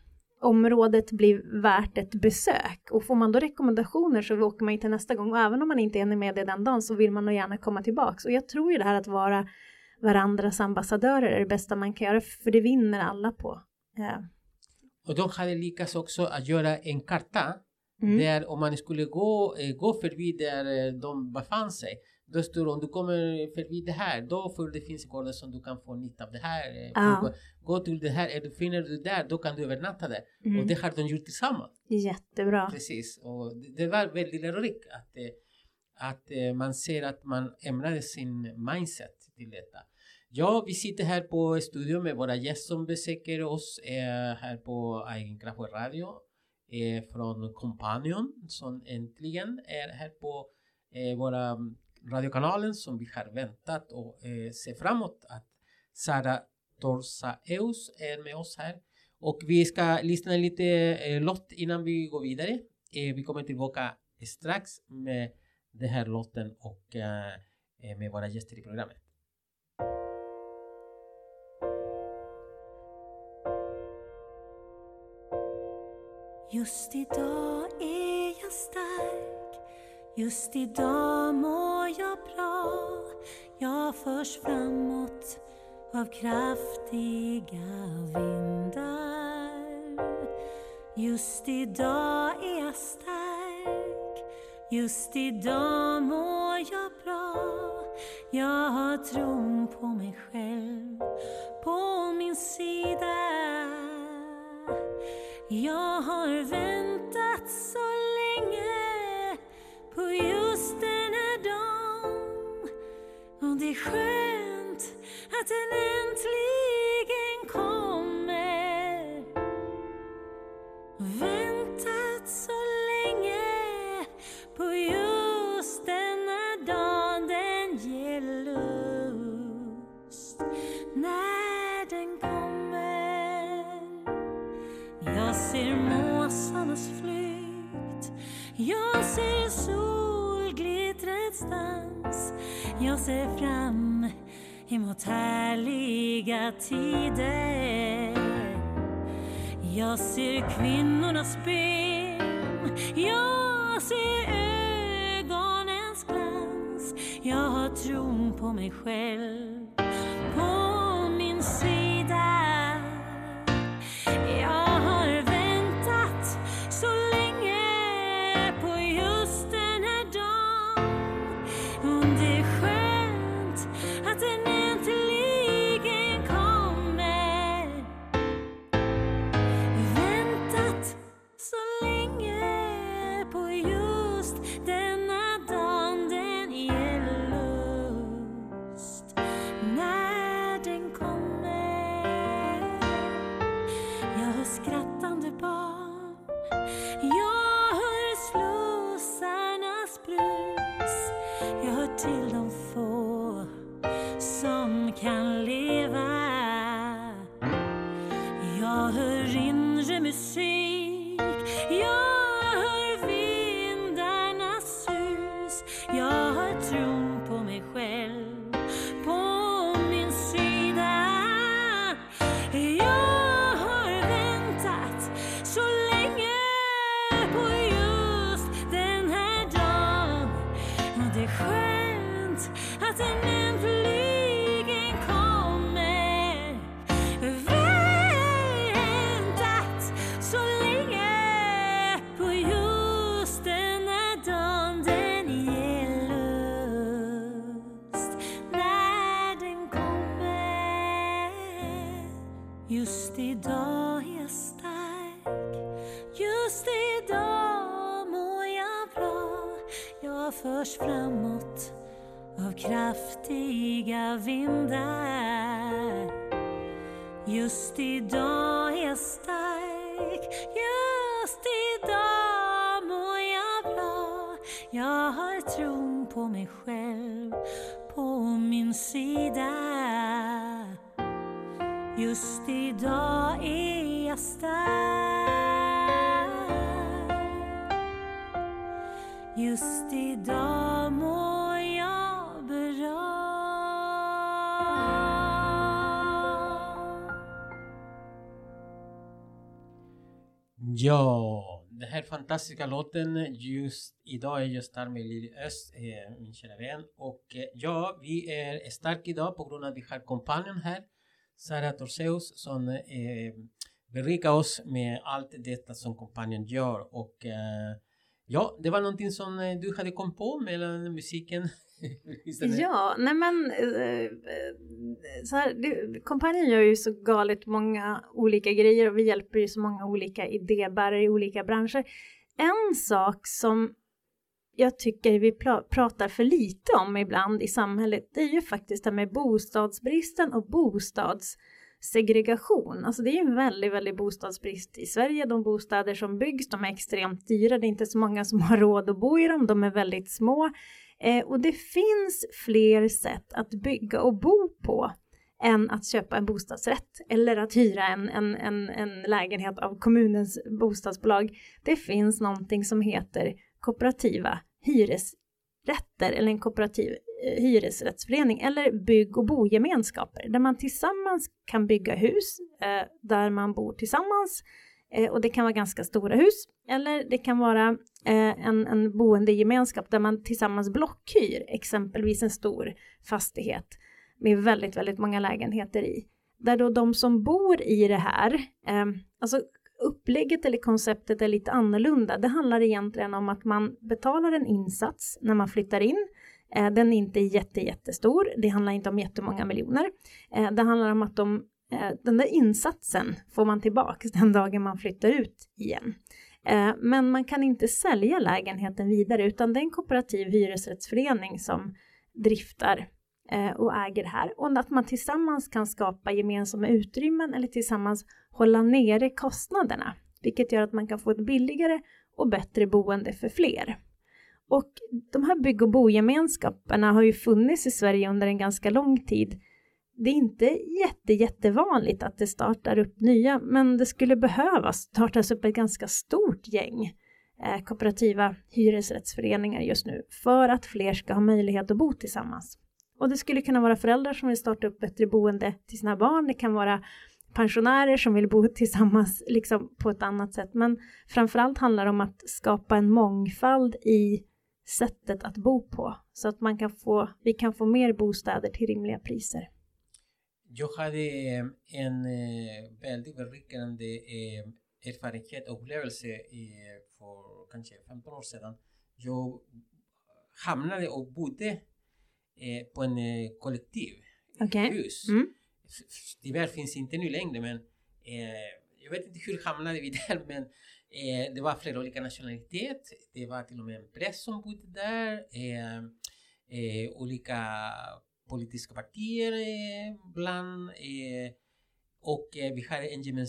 Speaker 2: området blir värt ett besök, och får man då rekommendationer så åker man ju till nästa gång, och även om man inte är med det den dagen så vill man nog gärna komma tillbaks. Och jag tror ju det här att vara varandras ambassadörer är det bästa man kan göra, för det vinner alla på.
Speaker 1: Och de hade lyckats också att göra en karta där om man skulle gå förbi där de befann sig, då står om du kommer förbi det här, då får det finns gårdar som du kan få nytta av det här. Gå till det här, finner du där, då kan du övernatta där. Och det har de gjort tillsammans.
Speaker 2: Jättebra.
Speaker 1: Precis, och det var väldigt lärorikt att man ser att man ämnade sin mindset till detta. Ja, vi sitter här på studion med våra gäster som besöker oss här på Egenkraft Radio från Companion, som äntligen är här på våra radiokanalen som vi har väntat och ser framåt att Sara Torsaeus är med oss här. Och vi ska lyssna lite låt innan vi går vidare. Vi kommer tillbaka strax med den här låten och med våra gäster i programmet.
Speaker 3: Just idag är jag stark, just idag mår jag bra. Jag förs framåt av kraftiga vindar. Just idag är jag stark, just idag mår jag bra. Jag har tron på mig själv på min sida. Jag har väntat så länge på just den här dagen. Och det är skönt att den äntligen kommer. Väntat så länge på just den här dagen. Den ger lust när den kommer. Jag ser måsarnas flykt, jag ser solglittrets dans. Jag ser fram emot härliga tider. Jag ser kvinnornas ben, jag ser ögonens glans. Jag har tron på mig själv på min sida. Jag har väntat så länge på just den här dagen. Och det är skönt att den äntligen kommer. Väntat så länge på just den här dagen. Den ger lust när den kommer. Jag hör skrattande barn, jag hör slussarnas brus. Jag hör till de få som kan leva. Jag hör inre musik, jag hör vindarnas sus. Jag har tron på mig själv på min sida. Jag har väntat så länge på just den här dagen. Och det är skönt att den äntligen kommer. Väntat så länge på just den här dagen. Den ger lust när den kommer. Just idag är jag stark, just idag mår jag bra. Jag förs framåt av kraftiga vindar. Just idag är jag stark, just idag mår jag bra. Jag har tron på mig själv på min sida. Just idag är jag stark, just idag mår jag bra.
Speaker 1: Ja, den här fantastiska låten just idag är just där med Lili Öst, min kära vän. Och ja, vi är starka idag på grund av att vi har kompanjon här, Sara Torseus, som berikar oss med allt detta som kompanjon gör. Och ja, det var någonting som du hade kommit på med musiken.
Speaker 2: Ja, nej men så här, kompanjon gör ju så galet många olika grejer och vi hjälper ju så många olika idébärare i olika branscher. En sak som jag tycker vi pratar för lite om ibland i samhället, det är ju faktiskt det med bostadsbristen och bostadssegregation. Alltså det är ju en väldigt, väldigt bostadsbrist i Sverige. De bostäder som byggs, de är extremt dyra. Det är inte så många som har råd att bo i dem. De är väldigt små. Och det finns fler sätt att bygga och bo på än att köpa en bostadsrätt eller att hyra en lägenhet av kommunens bostadsbolag. Det finns någonting som heter kooperativa hyresrätter eller en kooperativ hyresrättsförening eller bygg- och bogemenskaper där man tillsammans kan bygga hus där man bor tillsammans Och det kan vara ganska stora hus. Eller det kan vara en boendegemenskap där man tillsammans blockhyr exempelvis en stor fastighet med väldigt, väldigt många lägenheter i. Där då de som bor i det här, alltså upplägget eller konceptet är lite annorlunda. Det handlar egentligen om att man betalar en insats när man flyttar in. Den är inte jättestor. Det handlar inte om jättemånga miljoner. Det handlar om att den där insatsen får man tillbaka den dagen man flyttar ut igen. Men man kan inte sälja lägenheten vidare, utan det är en kooperativ hyresrättsförening som driftar och äger här. Och att man tillsammans kan skapa gemensamma utrymmen eller tillsammans hålla nere kostnaderna. Vilket gör att man kan få ett billigare och bättre boende för fler. Och de här bygg- och bogemenskaperna har ju funnits i Sverige under en ganska lång tid. Det är inte jättevanligt att det startar upp nya, men det skulle behöva startas upp ett ganska stort gäng kooperativa hyresrättsföreningar just nu för att fler ska ha möjlighet att bo tillsammans. Och det skulle kunna vara föräldrar som vill starta upp bättre boende till sina barn. Det kan vara pensionärer som vill bo tillsammans liksom på ett annat sätt. Men framförallt handlar det om att skapa en mångfald i sättet att bo på. Så att vi kan få mer bostäder till rimliga priser.
Speaker 1: Jag hade en väldigt berikande erfarenhet och upplevelse för kanske 15 år sedan. Jag hamnade och bodde på en kollektivhus. Tyvärr finns inte nu längre, men jag vet inte hur hamnade vi där, men det var flera olika nationaliteter. Det var till och med en präst som bodde där. Olika politiska partier bland. Och vi hade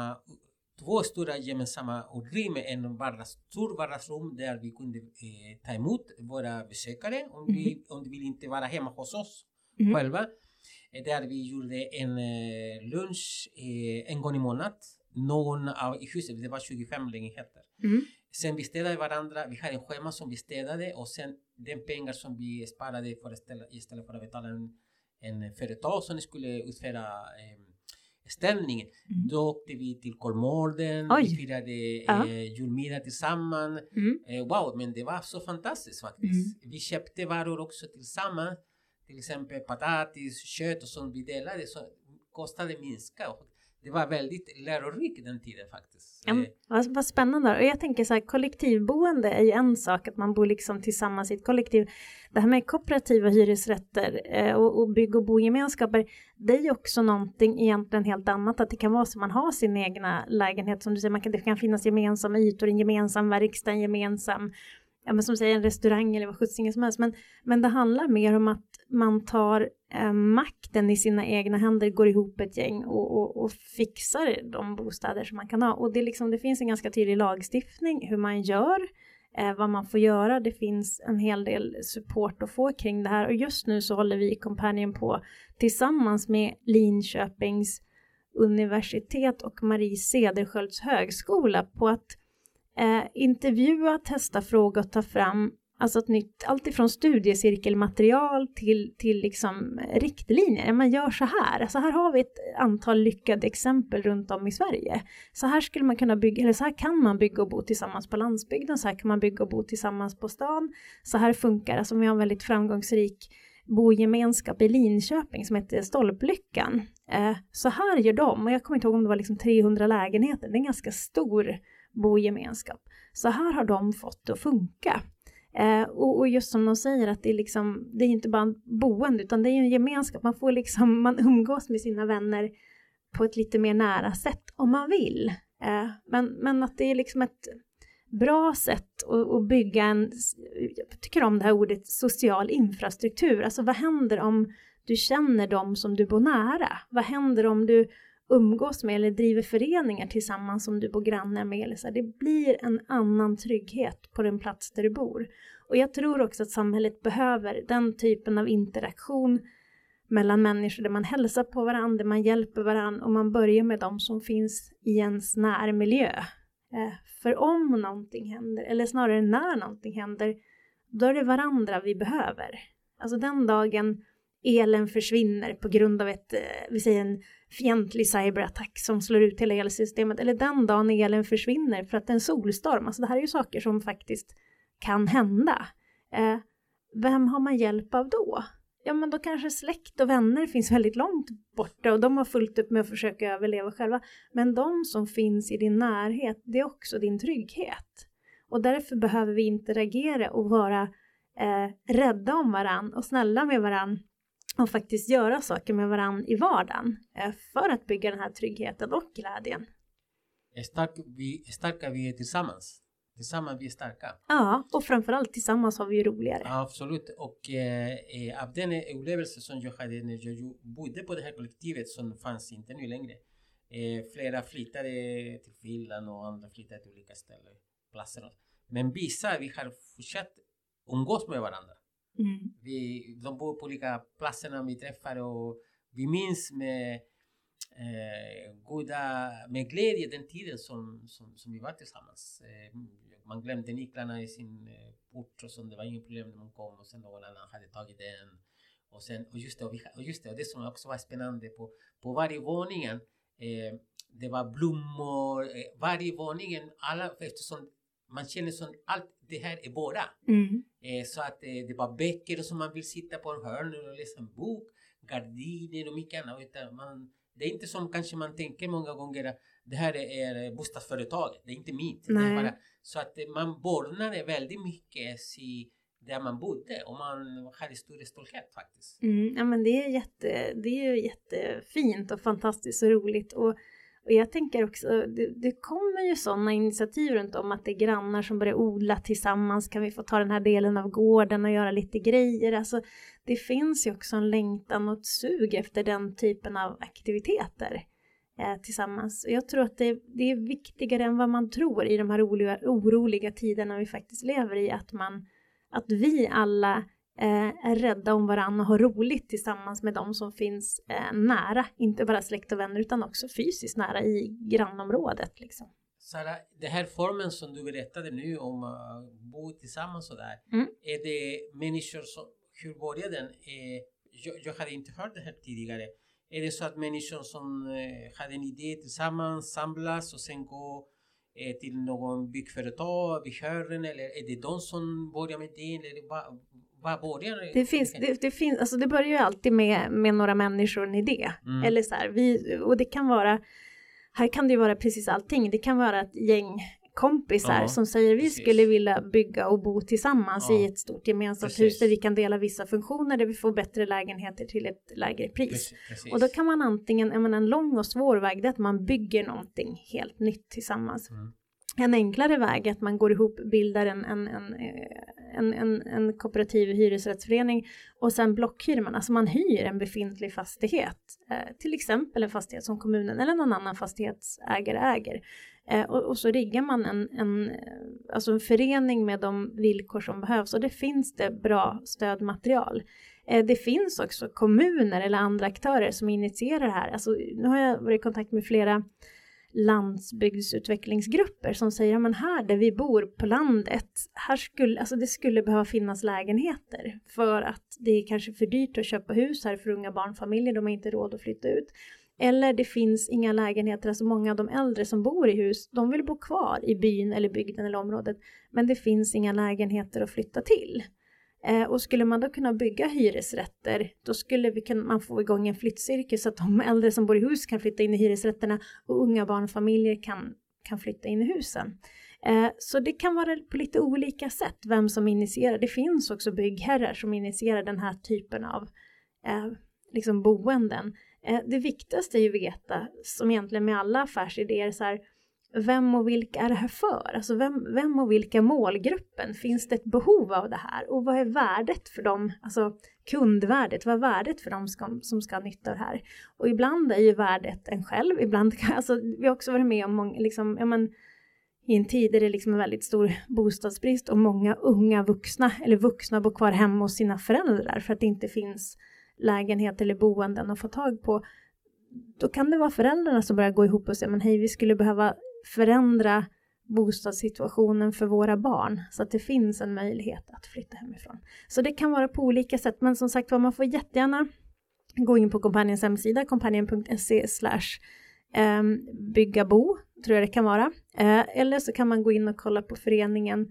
Speaker 1: två stora gemensamma utrymme. En stor vardagsrum där vi kunde ta emot våra besökare om de vill inte vara hemma hos oss själva. Där vi gjorde en lunch en gång i månaden. Någon i huset, det var 25 lägenheter. Sen vi städade varandra, vi hade en schema som vi städade, och sen den pengar som vi sparade istället för att betala en företag som skulle utföra ställningen. Då åkte vi till Kolmården, vi firade julmiddag tillsammans. Wow, men det var så fantastiskt faktiskt. Vi köpte varor också tillsammans. Till exempel potatis, kött och sånt vi delade, så kostade minska. Det var väldigt lärorikt den tiden faktiskt.
Speaker 2: Vad spännande. Och jag tänker så här, kollektivboende är ju en sak, att man bor liksom tillsammans i ett kollektiv. Det här med kooperativa hyresrätter och bygg- och bogemenskaper, det är ju också någonting egentligen helt annat. Att det kan vara så man har sin egna lägenhet, som du säger, det kan finnas gemensamma ytor, en gemensam verkstad, en gemensam, men som säger en restaurang eller vad skjutsingen som helst. Men det handlar mer om att man tar makten i sina egna händer, går ihop ett gäng och fixar de bostäder som man kan ha. Och det finns en ganska tydlig lagstiftning hur man gör, vad man får göra. Det finns en hel del support att få kring det här. Och just nu så håller vi i Coompanion på tillsammans med Linköpings universitet och Marie Cederschiölds högskola på att intervjua, testa, fråga och ta fram alltså ett nytt, allt ifrån studiecirkelmaterial till liksom riktlinjer. Man gör så här. Alltså här har vi ett antal lyckade exempel runt om i Sverige. Så här skulle man kunna bygga, eller så här kan man bygga och bo tillsammans på landsbygden. Så här kan man bygga och bo tillsammans på stan. Så här funkar. Alltså vi har en väldigt framgångsrik bogemenskap i Linköping som heter Stolplyckan. Så här gör de, och jag kommer inte ihåg om det var liksom 300 lägenheter. Det är en ganska stor bogemenskap. Så här har de fått det att funka. Och just som de säger, att det är inte bara en boende, utan det är en gemenskap. Man umgås med sina vänner på ett lite mer nära sätt om man vill. Men att det är liksom ett bra sätt att bygga jag tycker om det här ordet, social infrastruktur. Alltså vad händer om du känner dem som du bor nära? Vad händer om du umgås med eller driver föreningar tillsammans som du bor grannar med? Eller så. Det blir en annan trygghet på den plats där du bor. Och jag tror också att samhället behöver den typen av interaktion mellan människor där man hälsar på varandra, där man hjälper varandra och man börjar med dem som finns i ens närmiljö. För om någonting händer, eller snarare när någonting händer, då är det varandra vi behöver. Alltså den dagen elen försvinner på grund av vi säger en fientlig cyberattack som slår ut hela elsystemet, eller den dagen elen försvinner för att det är en solstorm. Alltså det här är ju saker som faktiskt kan hända. Vem har man hjälp av då? Ja, men då kanske släkt och vänner finns väldigt långt borta och de har fullt upp med att försöka överleva själva. Men de som finns i din närhet, det är också din trygghet. Och därför behöver vi interagera och vara rädda om varann och snälla med varann och faktiskt göra saker med varann i vardagen för att bygga den här tryggheten och glädjen.
Speaker 1: Starka vi är tillsammans. Tillsammans vi är starka.
Speaker 2: Ja, och framförallt tillsammans har vi ju roligare.
Speaker 1: Ja, absolut. Och av den upplevelse som jag hade när jag bodde på det här kollektivet som fanns inte nu längre. Flera flyttade till Finland och andra flyttade till olika ställen, platser. Men vissa, vi har fortsatt umgås med varandra. De bor på olika platser när vi träffar och vi minns med med glädje den tiden som vi var tillsammans. Man glömde nycklarna i sin port och så, det var ingen problem när man kom och sen någon annan hade tagit den. Och just det, det som också var spännande på varje våningen, det var blommor, varje våningen, alla, eftersom man känner som allt det här är bara. Så att det var böcker som man vill sitta på en hörn och läsa en bok, gardiner och mycket annat. Det är inte som kanske man tänker många gånger att det här är bostadsföretaget, det är inte mitt. Det är bara, så att man bornade väldigt mycket där man bodde och man hade stor stolthet faktiskt.
Speaker 2: Ja, men det är ju jättefint och fantastiskt och roligt och jag tänker också, det kommer ju sådana initiativ runt om att det är grannar som börjar odla tillsammans. Kan vi få ta den här delen av gården och göra lite grejer? Alltså, det finns ju också en längtan och ett sug efter den typen av aktiviteter tillsammans. Jag tror att det är viktigare än vad man tror i de här oroliga tiderna vi faktiskt lever i. Att vi alla är rädda om varandra och har roligt tillsammans med de som finns nära, inte bara släkt och vänner utan också fysiskt nära i grannområdet liksom.
Speaker 1: Sara, det här formen som du berättade nu om att bo tillsammans och där, är det människor som, hur började den? Jag hade inte hört det här tidigare. Är det så att människor som hade en idé tillsammans samlas och sen går till någon byggföretag, byggherren, eller är det de som börjar med det, eller vad börjar
Speaker 2: det finns, alltså det börjar ju alltid med några människor en idé. Eller så här, och det kan vara, här kan det ju vara precis allting. Det kan vara ett gäng kompisar som säger vi skulle vilja bygga och bo tillsammans i ett stort gemensamt hus där vi kan dela vissa funktioner, där vi får bättre lägenheter till ett lägre pris. Precis. Och då kan man antingen, en lång och svår väg, det är att man bygger någonting helt nytt tillsammans. En enklare väg är att man går ihop, bildar en kooperativ hyresrättsförening och sen blockhyr man. Alltså man hyr en befintlig fastighet, till exempel en fastighet som kommunen eller någon annan fastighetsägare äger. Och så riggar man en förening med de villkor som behövs, och det finns det bra stödmaterial. Det finns också kommuner eller andra aktörer som initierar det här. Alltså, nu har jag varit i kontakt med flera landsbygdsutvecklingsgrupper som säger, men här där vi bor på landet, det skulle behöva finnas lägenheter för att det är kanske för dyrt att köpa hus här för unga barnfamiljer, de har inte råd att flytta ut. Eller det finns inga lägenheter, alltså många av de äldre som bor i hus, de vill bo kvar i byn eller bygden eller området, men det finns inga lägenheter att flytta till. Och skulle man då kunna bygga hyresrätter, då skulle man få igång en flyttcirkel så att de äldre som bor i hus kan flytta in i hyresrätterna och unga barnfamiljer kan flytta in i husen. Så det kan vara på lite olika sätt vem som initierar. Det finns också byggherrar som initierar den här typen av boenden. Det viktigaste är ju att veta, som egentligen med alla affärsidéer, så här, vem och vilka är det här för? Alltså vem och vilka målgruppen? Finns det ett behov av det här? Och vad är värdet för dem? Alltså kundvärdet, vad är värdet för dem som ska ha nytta av det här? Och ibland är ju värdet en själv. Ibland, vi har också varit med om i en tid där det är en väldigt stor bostadsbrist och många unga vuxna bor kvar hemma hos sina föräldrar för att det inte finns lägenhet eller boenden att få tag på. Då kan det vara föräldrarna som börjar gå ihop och säga, men hej, vi skulle behöva förändra bostadssituationen för våra barn så att det finns en möjlighet att flytta hemifrån. Så det kan vara på olika sätt, men som sagt man får jättegärna gå in på Companions hemsida, companion.se/byggabo tror jag det kan vara. Eller så kan man gå in och kolla på föreningen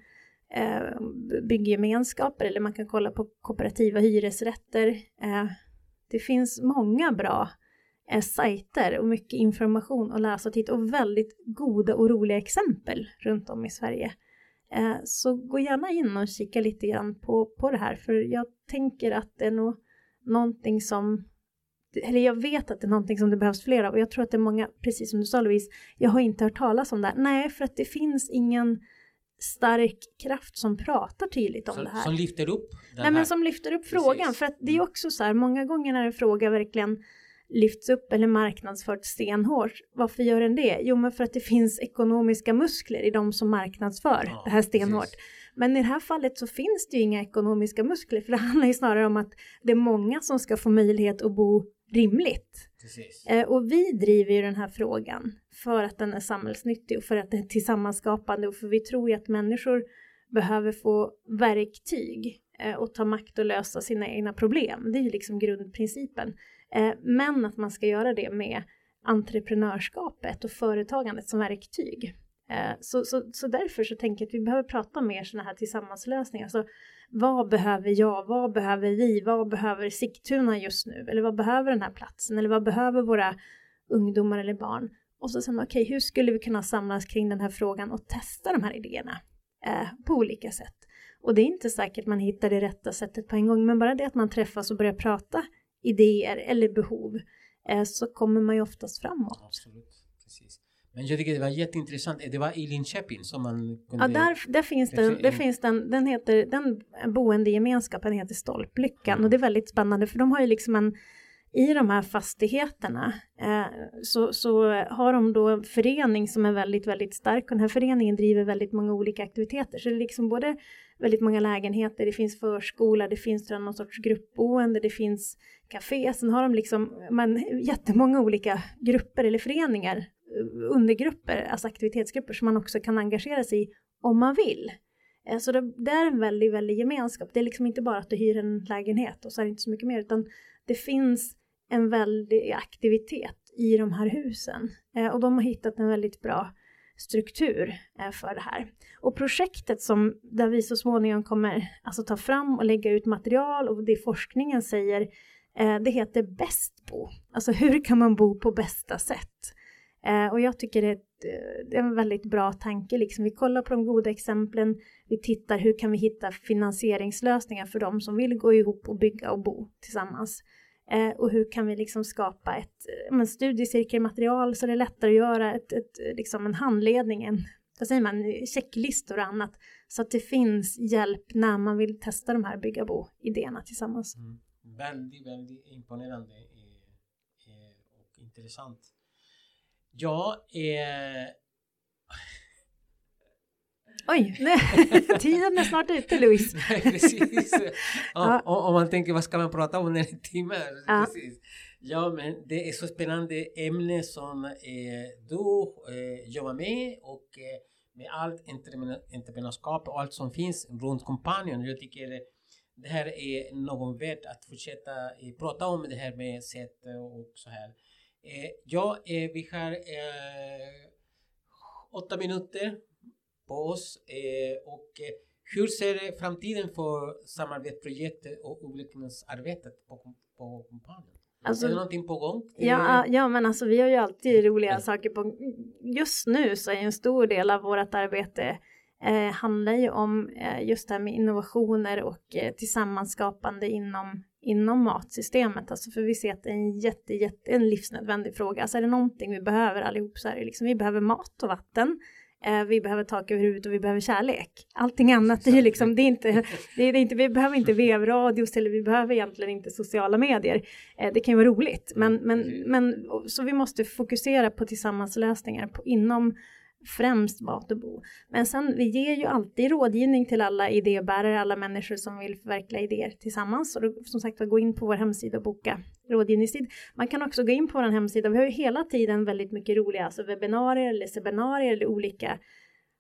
Speaker 2: bygggemenskaper, eller man kan kolla på kooperativa hyresrätter. Det finns många bra sajter och mycket information att läsa och titta, och väldigt goda och roliga exempel runt om i Sverige. Så gå gärna in och kika lite grann på det här, för jag tänker att det är nog någonting som, eller jag vet att det är någonting som det behövs fler av, och jag tror att det är många, precis som du sa Louise, jag har inte hört talas om det här. Nej, för att det finns ingen stark kraft som pratar tydligt om det här.
Speaker 1: Som lyfter upp
Speaker 2: men som lyfter upp frågan. För att det är också så här, många gånger när en fråga verkligen lyfts upp eller marknadsfört stenhårt. Varför gör den det? Jo, men för att det finns ekonomiska muskler i de som marknadsför det här stenhårt. Precis. Men i det här fallet så finns det ju inga ekonomiska muskler, för det handlar ju snarare om att det är många som ska få möjlighet att bo rimligt. Och vi driver ju den här frågan för att den är samhällsnyttig och för att den är tillsammanskapande, och för vi tror ju att människor behöver få verktyg och ta makt och lösa sina egna problem. Det är ju liksom grundprincipen. Men att man ska göra det med entreprenörskapet och företagandet som verktyg. Så därför så tänker jag att vi behöver prata mer sådana här tillsammanslösningar. Alltså, vad behöver jag? Vad behöver vi? Vad behöver Sigtuna just nu? Eller vad behöver den här platsen? Eller vad behöver våra ungdomar eller barn? Och så sen, okej, hur skulle vi kunna samlas kring den här frågan och testa de här idéerna på olika sätt? Och det är inte säkert man hittar det rätta sättet på en gång, men bara det att man träffas och börjar prata idéer eller behov, så kommer man ju oftast framåt.
Speaker 1: Absolut, precis. Men jag tycker det var jätteintressant. Det var i Linköping som man kunde...
Speaker 2: Ja, där finns den heter, den boendegemenskapen heter Stolplyckan. Och det är väldigt spännande, för de har ju liksom i de här fastigheterna så har de då en förening som är väldigt, väldigt stark. Och den här föreningen driver väldigt många olika aktiviteter. Så det är liksom både väldigt många lägenheter, det finns förskola, det finns någon sorts gruppboende, det finns café. Sen har de liksom jättemånga olika grupper eller föreningar, undergrupper, alltså aktivitetsgrupper som man också kan engagera sig i om man vill. Så det är en väldigt, väldigt gemenskap. Det är liksom inte bara att du hyr en lägenhet och så är det inte så mycket mer, utan det finns en väldig aktivitet i de här husen. Och de har hittat en väldigt bra struktur för det här. Och projektet där vi så småningom kommer alltså ta fram och lägga ut material, och det forskningen säger, det heter Bästbo. Alltså hur kan man bo på bästa sätt? Och jag tycker det är en väldigt bra tanke. Liksom. Vi kollar på de goda exemplen. Vi tittar hur kan vi hitta finansieringslösningar för de som vill gå ihop och bygga och bo tillsammans. Och hur kan vi liksom skapa ett studiecirkelmaterial så det är lättare att göra liksom en handledning, checklistor och annat. Så att det finns hjälp när man vill testa de här bygga bo-idéerna tillsammans.
Speaker 1: Väldigt, väldigt imponerande och intressant. Ja,
Speaker 2: Oj, nej, tiden är snart ute, Louise.
Speaker 1: Nej, precis. Ja. Om man tänker, vad ska man prata om en timme?
Speaker 2: Ja.
Speaker 1: Precis. Ja, men det är så spännande ämne som du jobbar med, och med allt entreprenörskap och allt som finns runt Companion. Jag tycker det här är någon värt att fortsätta prata om, det här med sätt och så här. Vi har 8 minuter på oss, och hur ser framtiden för samarbetsprojektet och utvecklingsarbetet på Companion? Är det någonting på gång?
Speaker 2: Ja, men alltså vi har ju alltid roliga saker på. Just nu så är en stor del av vårt arbete handlar ju om just det här med innovationer och tillsammanskapande inom matsystemet. Alltså för vi ser att det är en livsnödvändig fråga. Alltså är det någonting vi behöver allihop, så är det liksom, vi behöver mat och vatten. Vi behöver tak över huvudet och vi behöver kärlek. Allting annat är ju liksom, det är inte, vi behöver inte webradios, eller vi behöver egentligen inte sociala medier. Det kan ju vara roligt, men så vi måste fokusera på tillsammanslösningar inom främst mat och bo. Men sen, vi ger ju alltid rådgivning till alla idébärare, alla människor som vill förverkliga idéer tillsammans. Och då, som sagt, gå in på vår hemsida och boka rådgivningstid. Man kan också gå in på vår hemsida. Vi har ju hela tiden väldigt mycket roliga, alltså webbinarier eller seminarier eller olika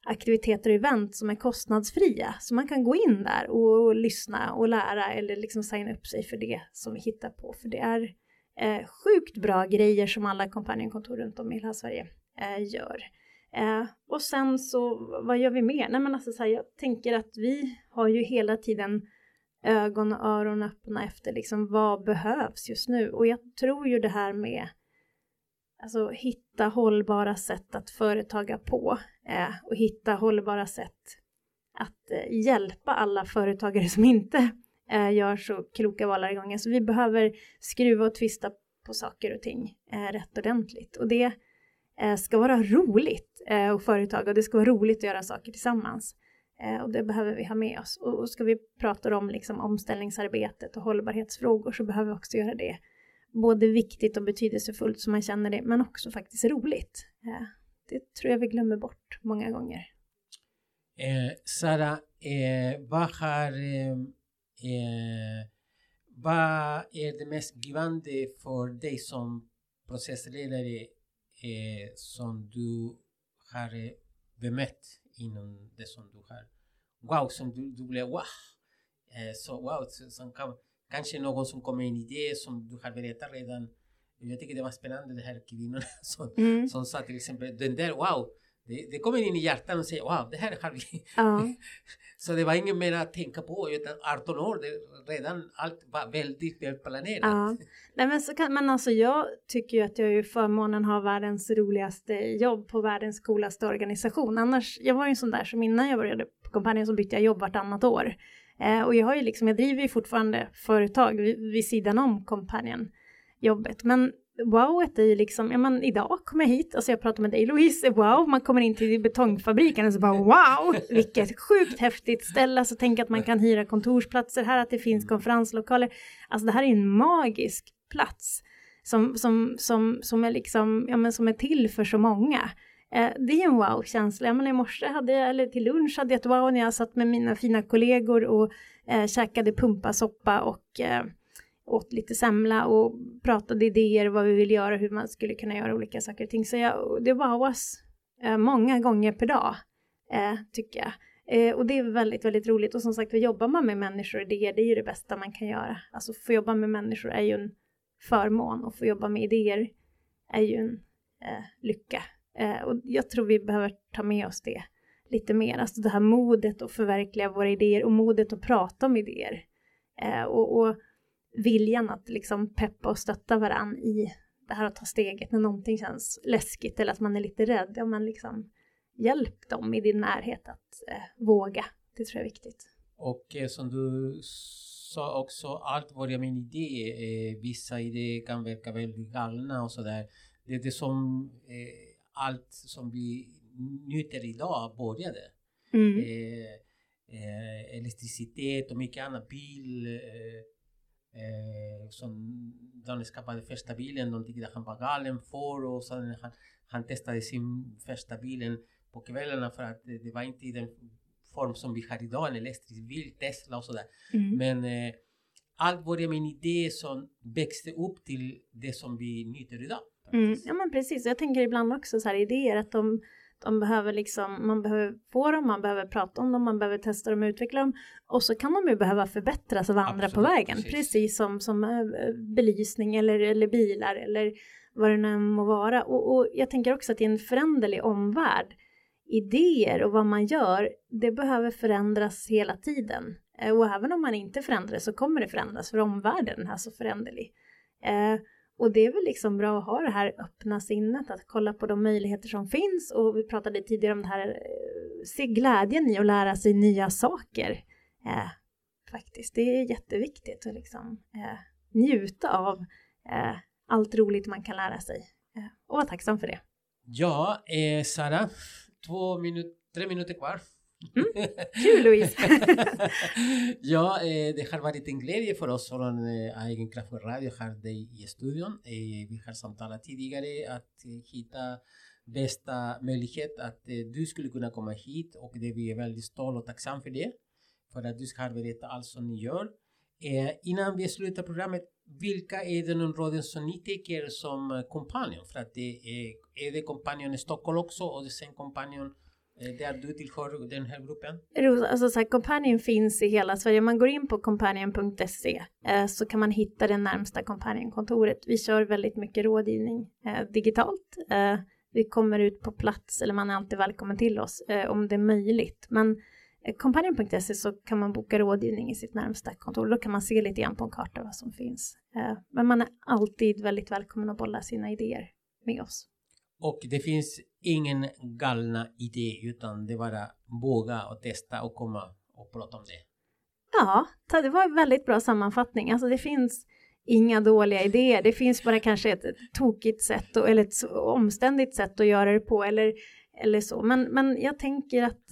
Speaker 2: aktiviteter och event som är kostnadsfria. Så man kan gå in där och lyssna och lära eller liksom signa upp sig för det som vi hittar på. För det är sjukt bra grejer som alla Companion-kontor runt om i hela Sverige gör. Och sen så, vad gör vi mer? Nej, men alltså så här, jag tänker att vi har ju hela tiden ögon och öron öppna efter liksom vad behövs just nu. Och jag tror ju det här med alltså hitta hållbara sätt att företaga på och hitta hållbara sätt att hjälpa alla företagare som inte gör så kloka val varje gång. Alltså vi behöver skruva och twista på saker och ting rätt ordentligt. Och det ska vara roligt att företaga och det ska vara roligt att göra saker tillsammans. Och det behöver vi ha med oss. Och ska vi prata om liksom omställningsarbetet och hållbarhetsfrågor så behöver vi också göra det både viktigt och betydelsefullt så man känner det, men också faktiskt roligt. Det tror jag vi glömmer bort många gånger.
Speaker 1: Sara, vad är det mest givande för dig som processledare som du har bemött inom det som du har? Wow, som du blev wow. Så wow, som kanske någon som kommer en idé som du har berättat redan. Jag tycker det var spännande det här kvinnorna som sa till exempel den där wow. Det kommer in i hjärtan och säger wow, det här har vi.
Speaker 2: Ja.
Speaker 1: Så det var inget mer att tänka på utan 18 år, redan allt var väldigt väl planerat.
Speaker 2: Ja. Nej, men alltså jag tycker ju att jag är förmånen har världens roligaste jobb på världens coolaste organisation. Annars, jag var ju en sån där som innan jag började på Companion så bytte jag jobb vartannat år. Och jag driver ju fortfarande företag vid sidan om Companion-jobbet. Men wowet är ju liksom, idag kommer jag hit, alltså jag pratar med dig Louise, wow, man kommer in till betongfabriken och så bara wow, vilket sjukt häftigt ställe, så tänk att man kan hyra kontorsplatser här, att det finns konferenslokaler, alltså det här är en magisk plats som är liksom, som är till för så många. Det är en wow-känsla. I morse eller till lunch hade jag ett wow när jag satt med mina fina kollegor och käkade pumpasoppa och åt lite semla och pratade idéer vad vi vill göra, hur man skulle kunna göra olika saker och ting. Så det wowas många gånger per dag, tycker jag. Och det är väldigt, väldigt roligt. Och som sagt, jobbar man med människor och idéer, det är ju det bästa man kan göra. Alltså få jobba med människor är ju en förmån och få jobba med idéer är ju en lycka. Och jag tror vi behöver ta med oss det lite mer. Alltså det här modet att förverkliga våra idéer och modet att prata om idéer. Och viljan att liksom peppa och stötta varann i det här att ta steget när någonting känns läskigt eller att man är lite rädd. Ja, man liksom hjälp dem i din närhet att våga. Det tror jag är viktigt.
Speaker 1: Och som du sa också, allt börjar med en idé. Vissa idéer kan verka väldigt galna och sådär. Det är det som allt som vi njuter idag började. Elektricitet och mycket annat, bil. Som de skapade första bilen, de tyckte att han var galen för, och så han testade sin första bilen på kvällarna för att det var inte i den form som vi har idag, en elektrisk bil, Tesla och sådär. Men allt började med en idé som växte upp till det som vi nyter idag.
Speaker 2: Ja, men precis, jag tänker ibland också så här idéer att de behöver liksom, man behöver få dem, man behöver prata om dem, man behöver testa dem och utveckla dem. Och så kan de ju behöva förbättras av andra på vägen. Precis som belysning eller bilar eller vad det nu må vara. Och jag tänker också att i en föränderlig omvärld, idéer och vad man gör, det behöver förändras hela tiden. Och även om man inte förändras så kommer det förändras, för omvärlden är så föränderlig. Och det är väl liksom bra att ha det här öppna sinnet, att kolla på de möjligheter som finns. Och vi pratade tidigare om det här, se glädjen i att lära sig nya saker. Faktiskt, det är jätteviktigt att liksom njuta av allt roligt man kan lära sig. Och vara tacksam för det.
Speaker 1: Ja, Sara, 3 minuter kvar.
Speaker 2: Kul, Louise.
Speaker 1: Ja, det har varit en glädje för oss från Egen Kraft Radio har dig i studion. Vi har samtalat tidigare att hitta bästa möjlighet att du skulle kunna komma hit, och det vi är väldigt stolta och tacksamma för det, för att du ska berätta allt som ni gör. Innan vi slutar programmet, vilka är de områden som ni tycker som Companion? För att det är det Companion i Stockholm också och det sen Companion Där du tillhör den här gruppen?
Speaker 2: Alltså så här, Companion finns i hela Sverige. Om man går in på companion.se så kan man hitta det närmsta Companion-kontoret. Vi kör väldigt mycket rådgivning digitalt. Vi kommer ut på plats, eller man är alltid välkommen till oss om det är möjligt. Men companion.se så kan man boka rådgivning i sitt närmsta kontor. Då kan man se lite grann på en karta vad som finns. Men man är alltid väldigt välkommen att bolla sina idéer med oss.
Speaker 1: Och det finns ingen galna idé, utan det bara våga och testa och komma och prata om det.
Speaker 2: Ja, det var en väldigt bra sammanfattning. Alltså det finns inga dåliga idéer. Det finns bara kanske ett tokigt sätt eller ett omständigt sätt att göra det på eller så. Men jag tänker att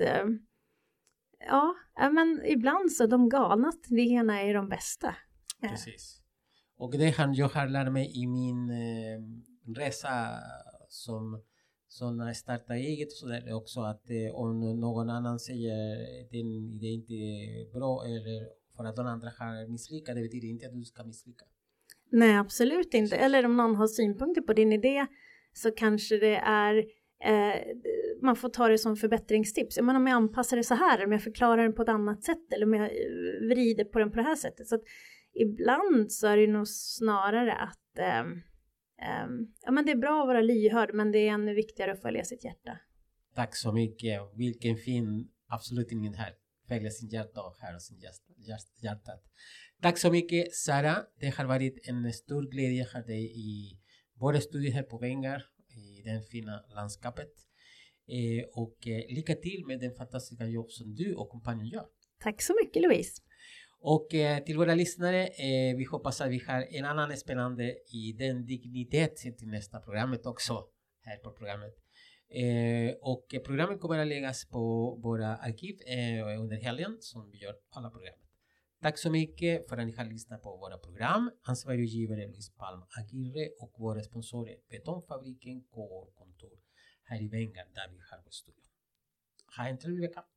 Speaker 2: men ibland så de galnaste idéerna är de bästa.
Speaker 1: Precis. Och det jag har lärt mig i min resa som startar eget och sådär också, att om någon annan säger att det inte är bra eller för att de andra har misslyckats, det betyder inte att du ska misslyckas.
Speaker 2: Nej, absolut inte. Eller om någon har synpunkter på din idé så kanske det är man får ta det som förbättringstips. Jag menar, om jag anpassar det så här, om jag förklarar den på ett annat sätt eller om jag vrider på den på det här sättet. Så att ibland så är det nog snarare att men det är bra att vara lyhörd, men det är ännu viktigare att följa sitt hjärta.
Speaker 1: Tack så mycket. Vilken fin avslutning här. Följa sin hjärta och höra sin hjärtat. Tack så mycket, Sara. Det har varit en stor glädje att ha dig i vår studio här på Vengar, i det fina landskapet. Och lycka till med den fantastiska jobb som du och kompanjen gör.
Speaker 2: Tack så mycket, Louise.
Speaker 1: Och till våra lyssnare, vi hoppas att vi har en annan spännande i den dignitet till nästa programmet också, här på programmet. Och programmet kommer att läggas på våra arkiv under helgen som vi gör alla programmet. Tack så mycket för att ni har lyssnat på våra program. Ansvarig utgivare Louise Palm Aguirre och våra sponsorer Betongfabriken, KR Kontor här i Vengar där vi har vår studio. Ha en trevlig vecka.